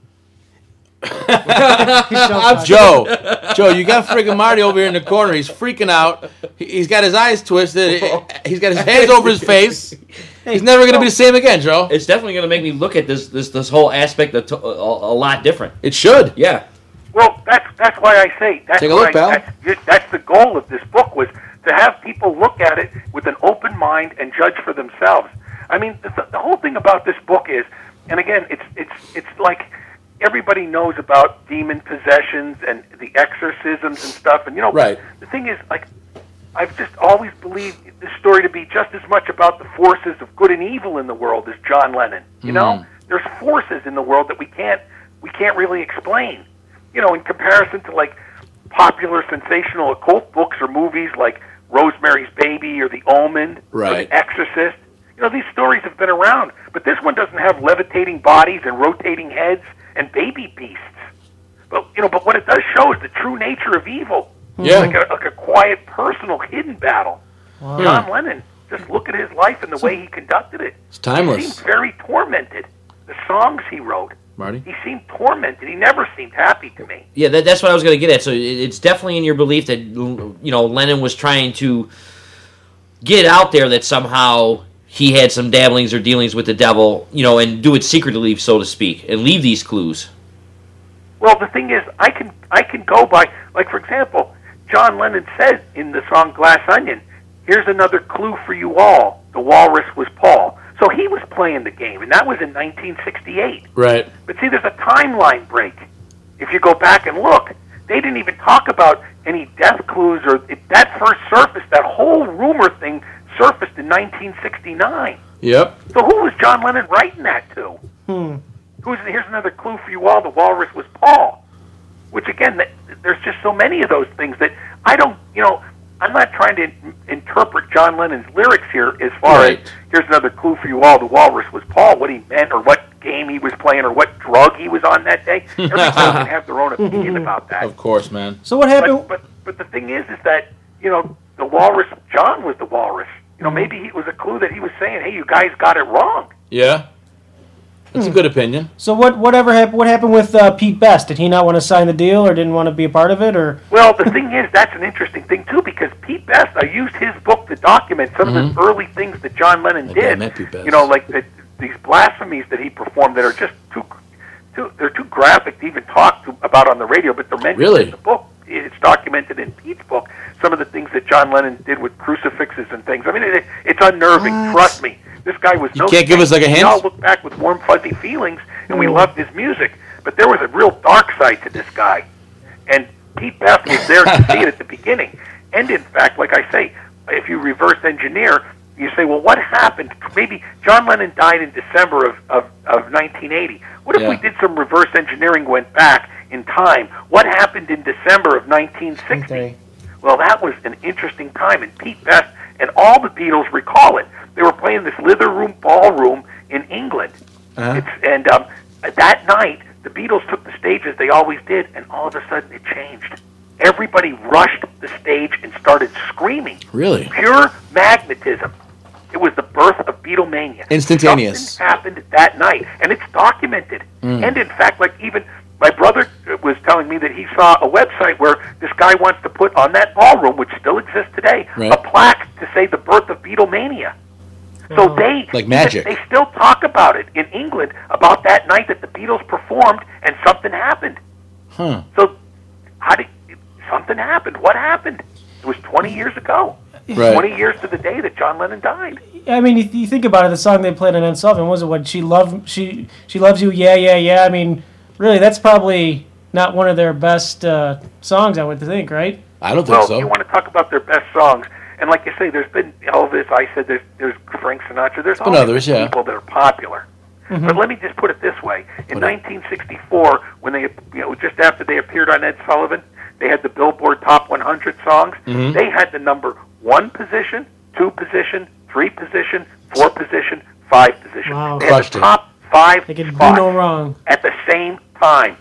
I'm Joe, Joe, you got friggin' Marty over here in the corner. He's freaking out. He- He's got his eyes twisted. He's got his hands over his face. He's never going to be the same again, Joe. It's definitely going to make me look at this this this whole aspect a, to- a, a lot different. It should. Yeah. Well, that's that's why I say that's Take a what look, I, pal. That's, that's the goal of this book, was to have people look at it with an open mind and judge for themselves. I mean, the, the whole thing about this book is, and again, it's it's it's like everybody knows about demon possessions and the exorcisms and stuff, and you know, Right. the thing is, like, I've just always believed this story to be just as much about the forces of good and evil in the world as John Lennon. You know, there's forces in the world that we can't we can't really explain. You know, in comparison to like popular sensational occult books or movies like Rosemary's Baby or The Omen or Right. The Exorcist. You know, these stories have been around, but this one doesn't have levitating bodies and rotating heads and baby beasts. But you know, but what it does show is the true nature of evil. Yeah. Like a, like a quiet, personal, hidden battle. John Lennon, just look at his life and the way he conducted it. It's timeless. He seemed very tormented. The songs he wrote, Marty? he seemed tormented. He never seemed happy to me. Yeah, that, that's what I was going to get at. So it, it's definitely in your belief that, you know, Lennon was trying to get out there that somehow he had some dabblings or dealings with the devil, you know, and do it secretly, so to speak, and leave these clues. Well, the thing is, I can I can go by, like, for example, John Lennon said in the song Glass Onion, "Here's another clue for you all. The walrus was Paul." So he was playing the game, and that was in nineteen sixty-eight. Right. But see, there's a timeline break. If you go back and look, they didn't even talk about any death clues, or it, that first surfaced, that whole rumor thing surfaced in nineteen sixty-nine. Yep. So who was John Lennon writing that to? Hmm. Who's, here's another clue for you all, the walrus was Paul. Which, again, that, there's just so many of those things that I don't, you know, I'm not trying to in, interpret John Lennon's lyrics here as far Right. as, here's another clue for you all, the walrus was Paul, what he meant or what game he was playing or what drug he was on that day. Everybody can have their own opinion about that. Of course, man. So what happened? But, but, but the thing is, is that, you know, the walrus, John was the walrus. You know, maybe it was a clue that he was saying, hey, you guys got it wrong. Yeah. That's a good opinion. So what? Whatever happened? What happened with uh, Pete Best? Did he not want to sign the deal, or didn't want to be a part of it, or? Well, the thing is, that's an interesting thing, too, because Pete Best, I used his book to document some of the early things that John Lennon Okay, I did. met Pete Best. You know, like the, these blasphemies that he performed that are just too, too, they're too graphic to even talk to, about on the radio, but they're mentioned Really? in the book. It's documented in Pete's book some of the things that John Lennon did with crucifixes and things. I mean, it, it's unnerving. What? Trust me. This guy was You no can't give us, like, a We hint? all look back with warm, fuzzy feelings, and we loved his music. But there was a real dark side to this guy. And Pete Best was there to see it at the beginning. And, in fact, like I say, if you reverse engineer, you say, well, what happened? Maybe John Lennon died in December of, of, of nineteen eighty. What if Yeah. we did some reverse engineering, went back in time? What happened in December of nineteen sixty? Well, that was an interesting time, and Pete Best and all the Beatles recall it. They were playing this Lither Room Ballroom in England. Uh-huh. It's, and um, that night, the Beatles took the stage as they always did, and all of a sudden it changed. Everybody rushed the stage and started screaming. Really? Pure magnetism. It was the birth of Beatlemania. Instantaneous. Something happened that night, and it's documented. Mm. And in fact, like even my brother was telling me that he saw a website where this guy wants to put on that ballroom, which still exists today, Right. a plaque to say the birth of Beatlemania. So they Like magic. They still talk about it in England about that night that the Beatles performed and something happened. Huh. So how did something happened? What happened? It was twenty years ago. Right. twenty years to the day that John Lennon died. I mean, you, you think about it. The song they played on Unsolved was it what she loved? She she loves you. Yeah, yeah, yeah. I mean, really, that's probably not one of their best uh, songs. I would think, right? I don't think Well, so. you want to talk about their best songs, and like I say, there's been Elvis. I said there's there's Frank Sinatra. There's all been these others, yeah. people that are popular. But let me just put it this way: in nineteen sixty-four, when they, you know, just after they appeared on Ed Sullivan, they had the Billboard Top one hundred songs. Mhm. They had the number one position, two position, three position, four position, five position. Wow. They had Crushed the it. top five They could do spots no wrong. at the same time.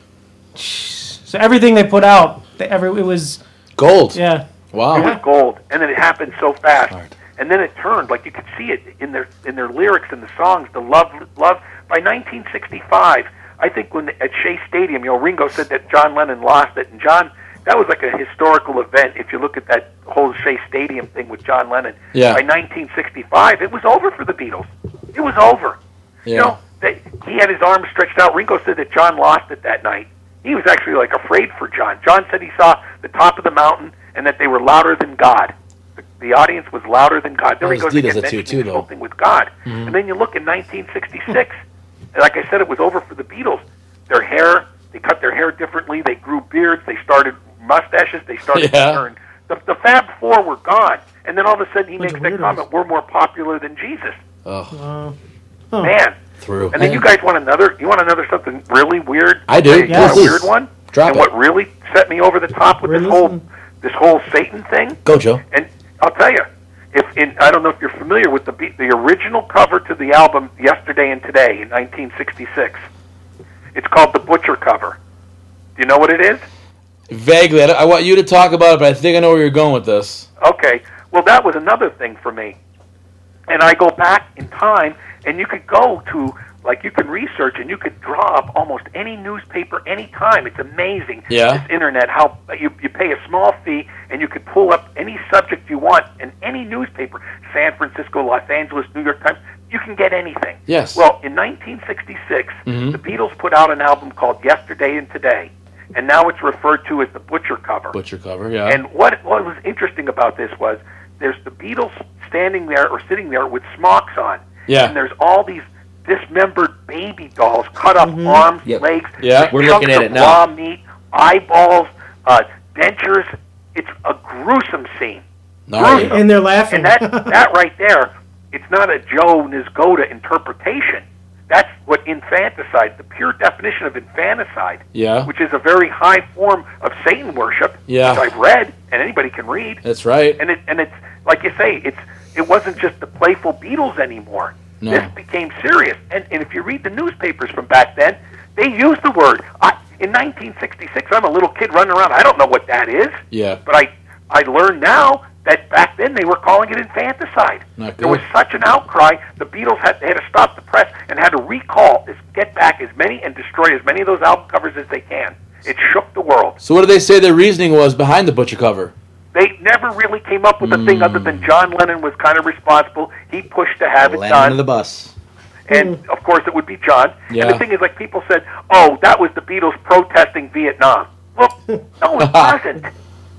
So everything they put out, they, every it was Gold. yeah. Wow. It was gold, and then it happened so fast, Smart. and then it turned like you could see it in their in their lyrics and the songs. The love, love. By nineteen sixty-five, I think when at Shea Stadium, you know, Ringo said that John Lennon lost it, and John, that was like a historical event. If you look at that whole Shea Stadium thing with John Lennon, Yeah. by nineteen sixty-five, it was over for the Beatles. It was over. Yeah. You know, they, he had his arms stretched out. Ringo said that John lost it that night. He was actually like afraid for John. John said he saw the top of the mountain and that they were louder than God. The, the audience was louder than God. Then Well, he goes Dee does again that too, mentioning too, this whole though. thing with God. Mhm. And then you look in nineteen sixty-six, and like I said, it was over for the Beatles. Their hair, they cut their hair differently. They grew beards. They started mustaches. They started Yeah. to turn. The, the Fab Four were gone. And then all of a sudden he Bunch makes of that weirdos. comment, we're more popular than Jesus. Oh, Uh, Man. through. And then you guys want another, you want another something really weird? I do. You Yeah. want a Please. weird one? Drop and it. what really set me over the top with this Really? whole, this whole Satan thing? Go, Joe. And I'll tell you, if in, I don't know if you're familiar with the be- the original cover to the album Yesterday and Today in nineteen sixty-six. It's called the Butcher cover. Do you know what it is? Vaguely. I, I want you to talk about it, but I think I know where you're going with this. Okay. Well, that was another thing for me. And I go back in time, and you could go to, like, you can research, and you could draw up almost any newspaper anytime. It's amazing, Yeah. this internet, how you, you pay a small fee, and you could pull up any subject you want in any newspaper, San Francisco, Los Angeles, New York Times. You can get anything. Yes. Well, in nineteen sixty-six, Mhm. the Beatles put out an album called Yesterday and Today, and now it's referred to as the Butcher cover. Butcher cover, yeah. And what what was interesting about this was there's the Beatles standing there or sitting there with smocks on. Yeah. And there's all these dismembered baby dolls, cut up arms, Yep. legs, Yeah. We're chunks looking at of it now. raw meat, eyeballs, uh, dentures. It's a gruesome scene. Gnarly. and they're laughing. And that that right there, it's not a Joe Nisgoda interpretation. That's what infanticide, the pure definition of infanticide, Yeah. which is a very high form of Satan worship, Yeah. which I've read, and anybody can read. That's right. And it and it's like you say, it's it wasn't just the playful Beatles anymore. No. This became serious. And and if you read the newspapers from back then, they used the word. I, in nineteen sixty-six, I'm a little kid running around. I don't know what that is. Yeah. But I I learned now that back then they were calling it infanticide. Not There was good. such an outcry. The Beatles had they had to stop the press and had to recall, this, get back as many and destroy as many of those album covers as they can. It shook the world. So what did they say their reasoning was behind the Butcher cover? They never really came up with a thing other than John Lennon was kind of responsible. He pushed to have it Landing done. under the bus. And of course it would be John. Yeah. And the thing is, like, people said, oh, that was the Beatles protesting Vietnam. Well, no, it wasn't.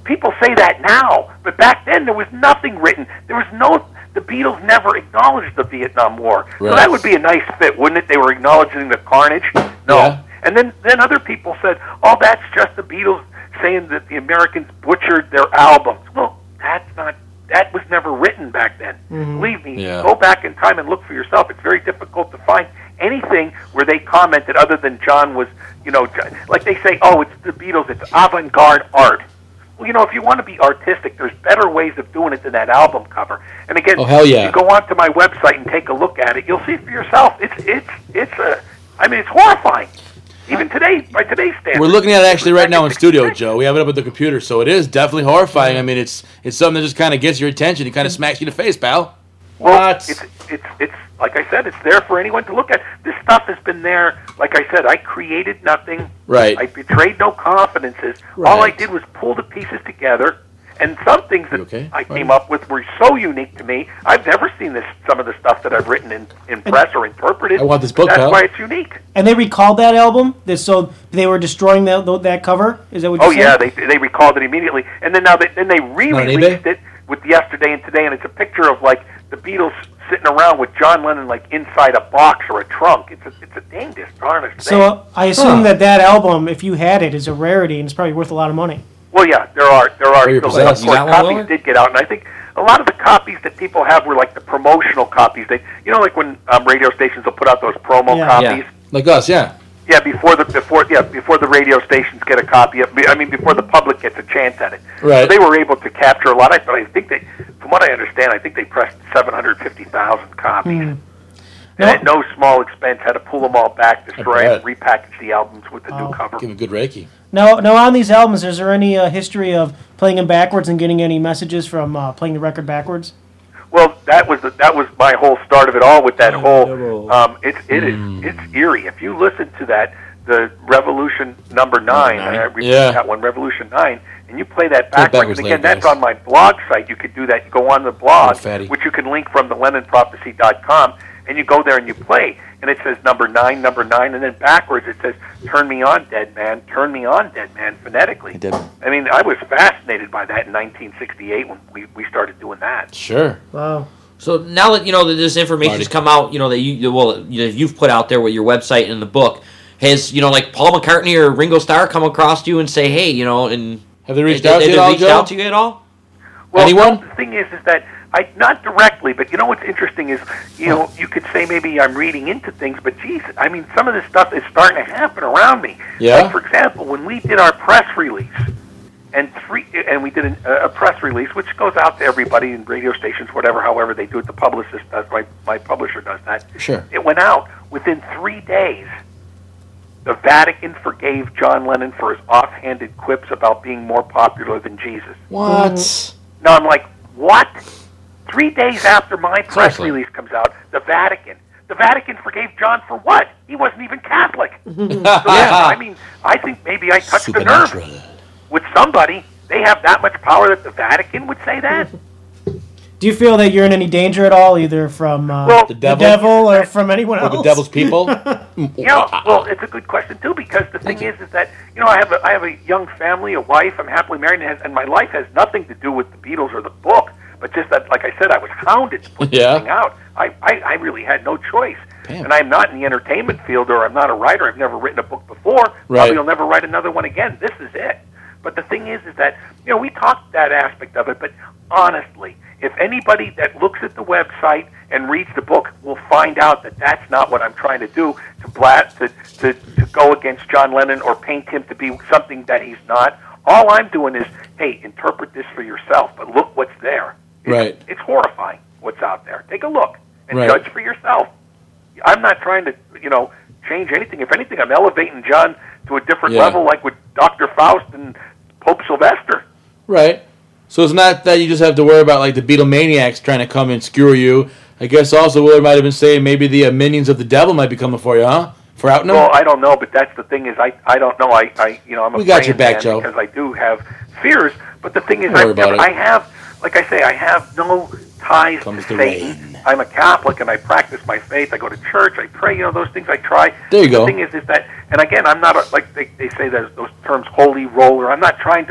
people say that now, but back then there was nothing written. There was no. The Beatles never acknowledged the Vietnam War, Right. so that would be a nice fit, wouldn't it? They were acknowledging the carnage. No, Yeah. and then then other people said, "Oh, that's just the Beatles saying that the Americans butchered their albums." Well, that's not. That was never written back then. Believe me, Yeah. go back in time and look for yourself. It's very difficult to find anything where they commented other than John was, you know, like they say, oh, it's the Beatles, it's avant-garde art. Well, you know, if you want to be artistic, there's better ways of doing it than that album cover. And again, Oh, hell yeah. you go onto my website and take a look at it, you'll see for yourself. It's it's it's a, I mean, it's horrifying. Even today, by today's standards. We're looking at it actually right now in studio, Joe. We have it up at the computer, so it is definitely horrifying. I mean, it's it's something that just kind of gets your attention. It kind of smacks you in the face, pal. Well, What? it's it's it's like I said, it's there for anyone to look at. This stuff has been there. Like I said, I created nothing. Right. I betrayed no confidences. All I Right. did was pull the pieces together, and some things that You okay? I came up with were so unique to me. I've never seen this. Some of the stuff that I've written in, in press or interpreted. I want this but book, That's pal. why it's unique. And they recalled that album. That so they were destroying that that cover. Is that what Oh you yeah, said? they they recalled it immediately, and then now they then they on re-released eBay? it with Yesterday and Today, and it's a picture of like the Beatles sitting around with John Lennon like inside a box or a trunk. It's a it's a dang distarnished thing. So I assume Huh. that that album, if you had it, is a rarity and it's probably worth a lot of money. Well, yeah, there are there are you're still, of possessed. You course, got one, copies Willard? did get out, and I think a lot of the copies that people have were like the promotional copies. They, you know, like when um, radio stations will put out those promo Yeah. copies. Yeah. Like us, yeah. Yeah, before the before yeah before the radio stations get a copy of, I mean before the public gets a chance at it. Right. So they were able to capture a lot. I, but I think they, from what I understand, I think they pressed seven hundred fifty thousand copies, and at no small expense had to pull them all back, destroy bet. them, repackage the albums with the Oh. new cover. Give him a good Reiki. Now, now on these albums, is there any uh, history of playing them backwards and getting any messages from uh, playing the record backwards? Well, that was the, that was my whole start of it all with that whole. Um, it's it is it's eerie. If you listen to that, the Revolution number nine, Nine. I repeat Yeah. that one, Revolution nine, and you play that Play it backwards. backwards And again, later, that's guys. on my blog site. You could do that. You go on the blog, Oh, fatty. which you can link from the Lennon Prophecy dot com, and you go there and you play, and it says number nine, number nine, and then backwards it says "Turn me on, dead man, turn me on, dead man," phonetically. Dead man. I mean, I was fascinated by that in nineteen sixty-eight when we we started doing that. Sure. Wow. So now that you know that this information's Marty. come out, you know that you well you know, you've put out there with your website and the book, has you know like Paul McCartney or Ringo Starr come across to you and say, hey, you know, and Have they reached have out to they you at all, reached Joe? out to you at all? Well, Anyone? no, the thing is, is that I not directly, but you know what's interesting is, you know, you could say maybe I'm reading into things, but geez, I mean, some of this stuff is starting to happen around me. Yeah? Like, for example, when we did our press release, and three, and we did an, a press release which goes out to everybody in radio stations, whatever, however they do it. The publicist does, my my publisher does that. Sure. It went out within three days. The Vatican forgave John Lennon for his offhanded quips about being more popular than Jesus. What? Now I'm like, what? Three days after my press Seriously. release comes out, the Vatican. The Vatican forgave John for what? He wasn't even Catholic. So, yeah, I mean, I think maybe I touched the nerve Supernatural. with somebody. They have that much power that the Vatican would say that? Do you feel that you're in any danger at all, either from uh, Well, the, the devil? devil? or from anyone Or else? the devil's people? Yeah, well, it's a good question too, because the thing is, is that you know I have a I have a young family, a wife. I'm happily married, and, has, and my life has nothing to do with the Beatles or the book, but just that, like I said, I was hounded to put Yeah. this thing out. I, I I really had no choice, Damn. and I'm not in the entertainment field, or I'm not a writer. I've never written a book before. Right. Probably will never write another one again. This is it. But the thing is, is that you know we talked that aspect of it, but honestly, if anybody that looks at the website and reads the book will find out that that's not what I'm trying to do, to blast, to, to, to go against John Lennon or paint him to be something that he's not. All I'm doing is, hey, interpret this for yourself, but look what's there. It's, Right. It's horrifying what's out there. Take a look and Right. judge for yourself. I'm not trying to, you know, change anything. If anything, I'm elevating John to a different Yeah. level, like with Doctor Faust and Pope Sylvester. Right. So it's not that you just have to worry about like the Beatlemaniacs trying to come and skewer you. I guess also Willard might have been saying maybe the uh, minions of the devil might be coming for you, huh? For out Well, I don't know, but that's the thing is, I, I don't know. I, I you know, I'm a We got your praying back, man Joe. because I do have fears. But the thing is, Don't worry I've never, about I it. have, like I say, I have no ties Comes to the Satan. rain. I'm a Catholic and I practice my faith. I go to church. I pray. You know, those things I try. There you the go. thing is, is that, and again, I'm not a, like they, they say those those terms, holy roller. I'm not trying to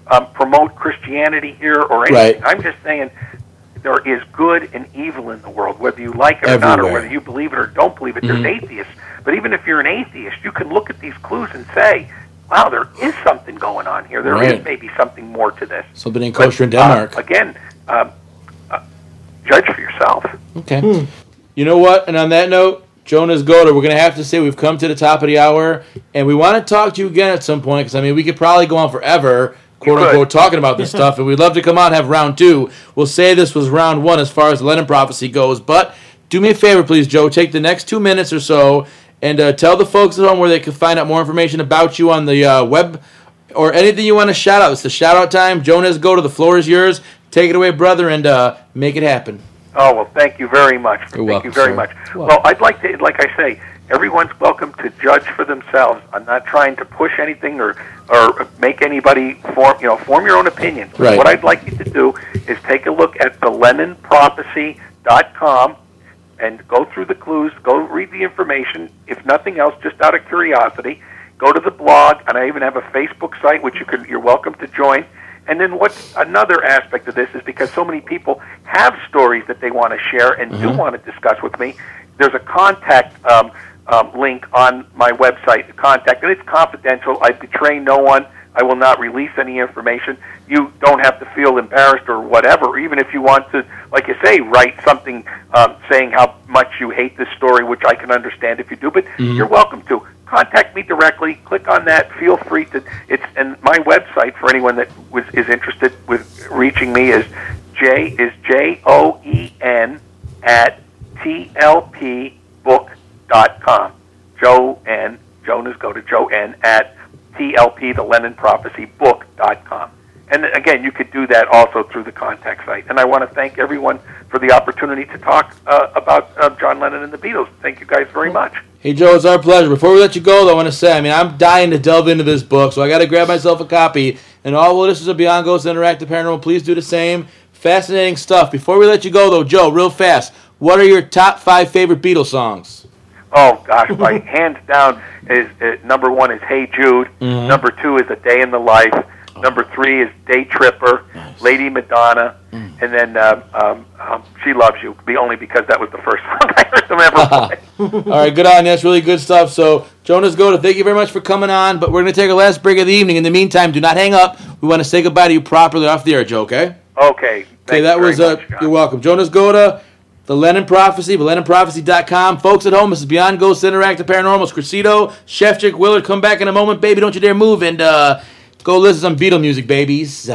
um, promote Christianity here or anything. Right. I'm just saying there is good and evil in the world, whether you like it or not, or Everywhere. whether you believe it or don't believe it. Mhm. There's atheists. But even if you're an atheist, you can look at these clues and say, wow, there is something going on here. There is Right. maybe something more to this. Something ain't kosher in But, Denmark. Uh, again, um, uh, judge for yourself. Okay. You know what? And on that note, Jonas Goda, we're going to have to say we've come to the top of the hour, and we want to talk to you again at some point, because, I mean, we could probably go on forever, quote-unquote, talking about this stuff, and we'd love to come out and have round two. We'll say this was round one as far as the Lennon prophecy goes, but do me a favor, please, Joe. Take the next two minutes or so and uh, tell the folks at home where they can find out more information about you on the uh, web or anything you want to shout out. It's the shout-out time. Jonas Goda, the floor is yours. Take it away, brother, and uh, make it happen. Oh, well, thank you very much. You're thank welcome, you very sir. much. You're Well, I'd like to, like I say, everyone's welcome to judge for themselves. I'm not trying to push anything or, or make anybody form, you know, form your own opinion. Right. What I'd like you to do is take a look at the lennon prophecy dot com and go through the clues, go read the information. If nothing else, just out of curiosity, go to the blog, and I even have a Facebook site which you can, you're welcome to join. And then what's another aspect of this is because so many people have stories that they want to share and do Mhm. want to discuss with me, there's a contact um, um, link on my website, contact, and it's confidential. I betray no one. I will not release any information. You don't have to feel embarrassed or whatever, even if you want to, like you say, write something um, saying how much you hate this story, which I can understand if you do, but Mhm. you're welcome to. Contact me directly. Click on that. Feel free to. It's and my website for anyone that was is interested with reaching me is J is J O E N at T L P book dot com. Joe N. Jonas go to Joe N at T L P the Lennon Prophecy book dot com. And again, you could do that also through the contact site. And I want to thank everyone for the opportunity to talk uh, about uh, John Lennon and the Beatles. Thank you guys very much. Hey, Joe, it's our pleasure. Before we let you go, though, I want to say, I mean, I'm dying to delve into this book, so I got to grab myself a copy. And all the listeners of Beyond Ghosts Interactive Paranormal, please do the same. Fascinating stuff. Before we let you go, though, Joe, real fast, what are your top five favorite Beatles songs? Oh, gosh, my hands down is uh, number one is Hey Jude. Mhm. Number two is A Day in the Life. Number three is Day Tripper, Lady Madonna, and then um, um, um, She Loves You, be only because that was the first song I heard them ever play. All right, good on you. That's really good stuff. So, Jonas Goda, thank you very much for coming on, but we're going to take our last break of the evening. In the meantime, do not hang up. We want to say goodbye to you properly off the air, Joe, okay? Okay. Okay, Thank that you was, very uh, much, John. you're welcome. Jonas Goda, The Lennon Prophecy, the lennon prophecy dot com. Folks at home, this is Beyond Ghosts Interactive Paranormal. It's Cressito, Chef Chick Willard. Come back in a moment, baby. Don't you dare move, and uh, go listen to some Beatle music, babies.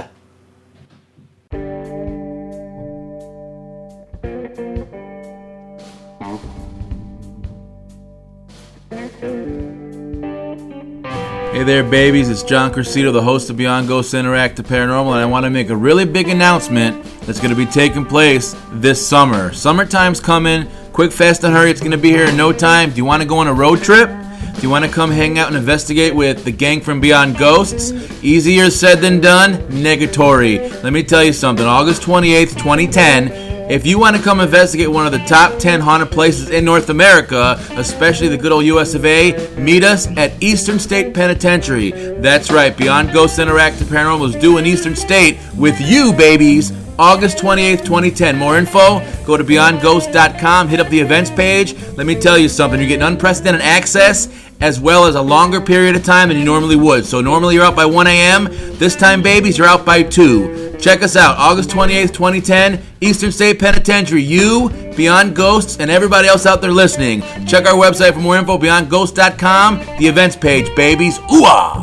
Hey there, babies. It's John Cressito, the host of Beyond Ghosts Interactive Paranormal, and I want to make a really big announcement that's going to be taking place this summer. Summertime's coming. Quick, fast, and hurry. It's going to be here in no time. Do you want to go on a road trip? Do you want to come hang out and investigate with the gang from Beyond Ghosts? Easier said than done? Negatory. Let me tell you something. August twenty-eighth, twenty ten, if you want to come investigate one of the top ten haunted places in North America, especially the good old U S of A, meet us at Eastern State Penitentiary. That's right, Beyond Ghosts Interactive Paranormal is due in Eastern State with you, babies. August twenty-eighth, twenty ten. More info, go to beyond ghost dot com, hit up the events page. Let me tell you something, you're getting unprecedented access as well as a longer period of time than you normally would. So normally you're out by one a.m. This time, babies, you're out by two. Check us out, August twenty-eighth, twenty ten, Eastern State Penitentiary. You, Beyond Ghosts, and everybody else out there listening. Check our website for more info, beyond ghost dot com, the events page, babies. Ooh-ah!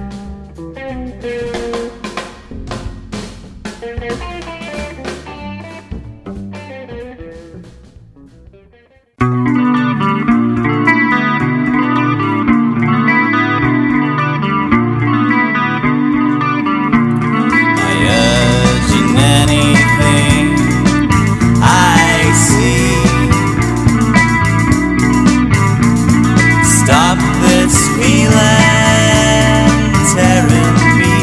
Stop this feeling tearing me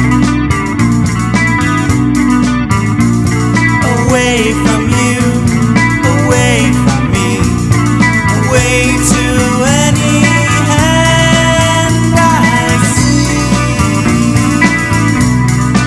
away from you, away from me, away to any hand I see.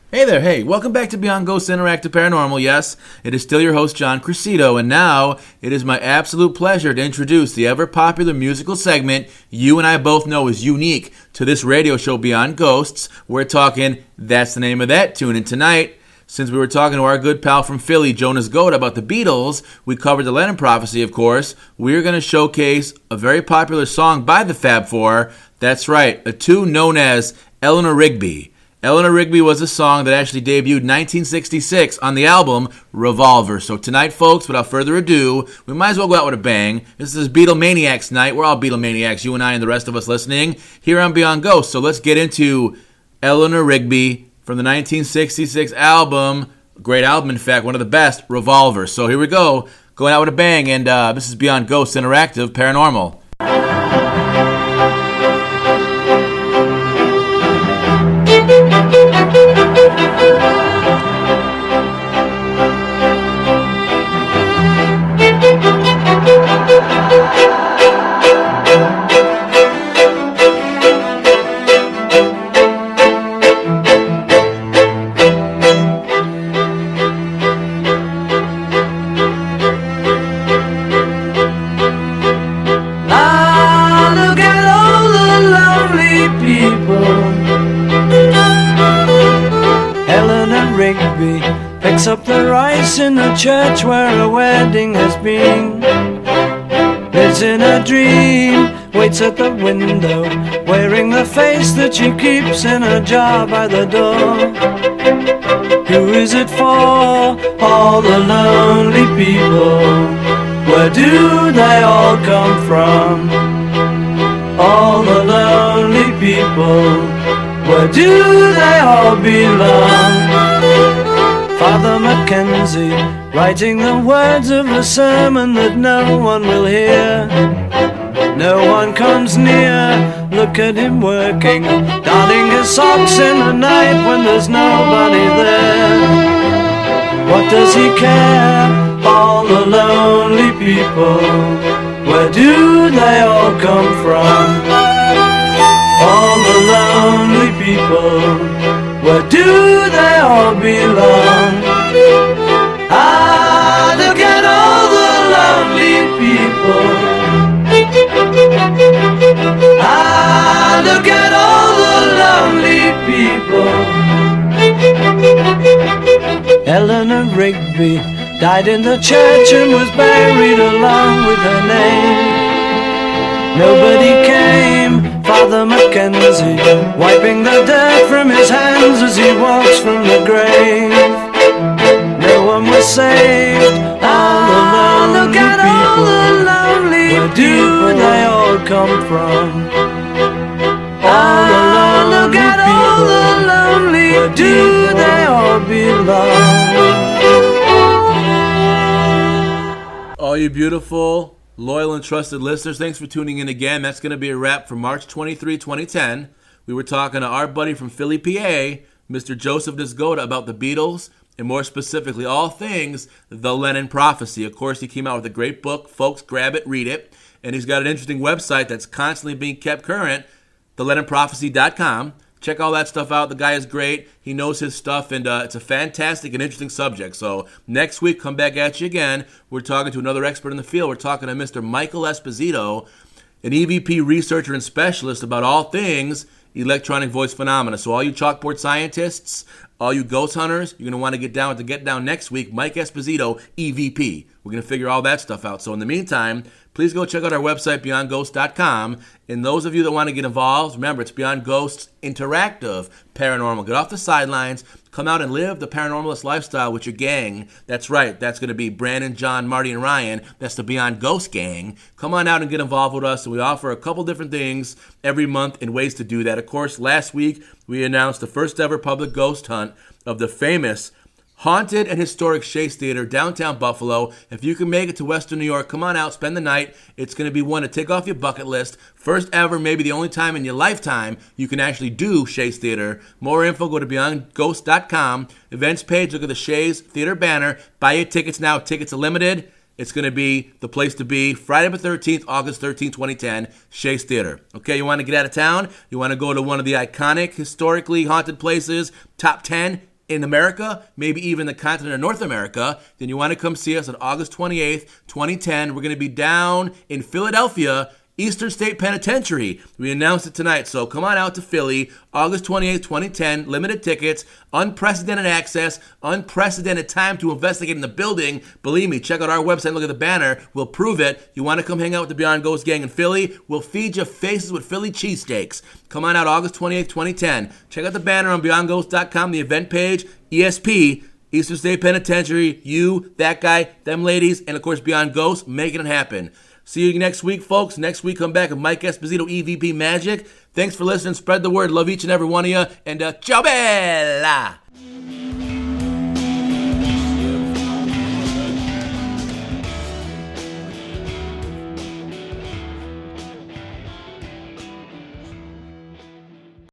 Hey there, hey, welcome back to Beyond Ghosts Interactive Paranormal. Yes, it is still your host, John Cressito, and now it is my absolute pleasure to introduce the ever-popular musical segment you and I both know is unique to this radio show, Beyond Ghosts. We're talking That's the Name of That Tune, and tonight, since we were talking to our good pal from Philly, Jonas Goda, about the Beatles, we covered the Lennon Prophecy, of course. We're going to showcase a very popular song by the Fab Four. That's right, a tune known as Eleanor Rigby. Eleanor Rigby was a song that actually debuted in nineteen sixty-six on the album Revolver. So tonight, folks, without further ado, we might as well go out with a bang. This is Beatlemaniacs night. We're all Beatlemaniacs, you and I and the rest of us listening, here on Beyond Ghosts. So let's get into Eleanor Rigby from the nineteen sixty-six album, great album, in fact, one of the best, Revolver. So here we go, going out with a bang, and uh, this is Beyond Ghosts Interactive Paranormal. Picks up the rice in the church where a wedding has been. Lives in a dream, waits at the window, wearing the face that she keeps in a jar by the door. Who is it for? All the lonely people. Where do they all come from? All the lonely people. Where do they all belong? Father Mackenzie, writing the words of a sermon that no one will hear. No one comes near, look at him working, darning his socks in the night when there's nobody there. What does he care? All the lonely people, where do they all come from? All the lonely people, where do they all belong? Ah, look at all the lonely people. Ah, look at all the lonely people. Eleanor Rigby died in the church and was buried along with her name. Nobody came, Father Mackenzie, wiping the dirt from his hands as he walks from the grave. No one was saved, all the lonely people. All the lonely Where do people. They all come from? All the lonely people. All the lonely Where do people. They all belong? All you beautiful, loyal and trusted listeners, thanks for tuning in again. That's going to be a wrap for March twenty-third, twenty ten. We were talking to our buddy from Philly, P A, Mister Joseph Nisgoda, about the Beatles, and more specifically, all things The Lennon Prophecy. Of course, he came out with a great book. Folks, grab it, read it. And he's got an interesting website that's constantly being kept current, the lennon prophecy dot com. Check all that stuff out. The guy is great. He knows his stuff, and uh, it's a fantastic and interesting subject. So next week, come back at you again. We're talking to another expert in the field. We're talking to Mister Michael Esposito, an E V P researcher and specialist about all things electronic voice phenomena. So all you chalkboard scientists, all you ghost hunters, you're going to want to get down with the Get Down next week. Mike Esposito, E V P. We're going to figure all that stuff out. So in the meantime, please go check out our website, beyond ghosts dot com. And those of you that want to get involved, remember, it's Beyond Ghosts Interactive Paranormal. Get off the sidelines. Come out and live the paranormalist lifestyle with your gang. That's right. That's going to be Brandon, John, Marty, and Ryan. That's the Beyond Ghost gang. Come on out and get involved with us. And we offer a couple different things every month and ways to do that. Of course, last week we announced the first ever public ghost hunt of the famous haunted and historic Shea's Theater, downtown Buffalo. If you can make it to Western New York, come on out, spend the night. It's going to be one to take off your bucket list. First ever, maybe the only time in your lifetime you can actually do Shea's Theater. More info, go to beyond ghosts dot com. Events page, look at the Shea's Theater banner. Buy your tickets now. Tickets are limited. It's going to be the place to be. Friday the thirteenth, August thirteenth, twenty ten, Shea's Theater. Okay, you want to get out of town? You want to go to one of the iconic, historically haunted places, top ten in America, maybe even the continent of North America, then you want to come see us on August twenty-eighth, twenty ten. We're going to be down in Philadelphia, Eastern State Penitentiary. We announced it tonight, so come on out to Philly, August twenty-eighth, twenty ten, limited tickets, unprecedented access, unprecedented time to investigate in the building. Believe me, check out our website, look at the banner, we'll prove it. You want to come hang out with the Beyond Ghost gang in Philly? We'll feed you faces with Philly cheesesteaks. Come on out August twenty-eighth, twenty ten. Check out the banner on beyond ghost dot com, the event page, E S P, Eastern State Penitentiary, you, that guy, them ladies, and of course Beyond Ghost, making it happen. See you next week, folks. Next week, come back with Mike Esposito, E V P Magic. Thanks for listening. Spread the word. Love each and every one of you. And uh, ciao bella!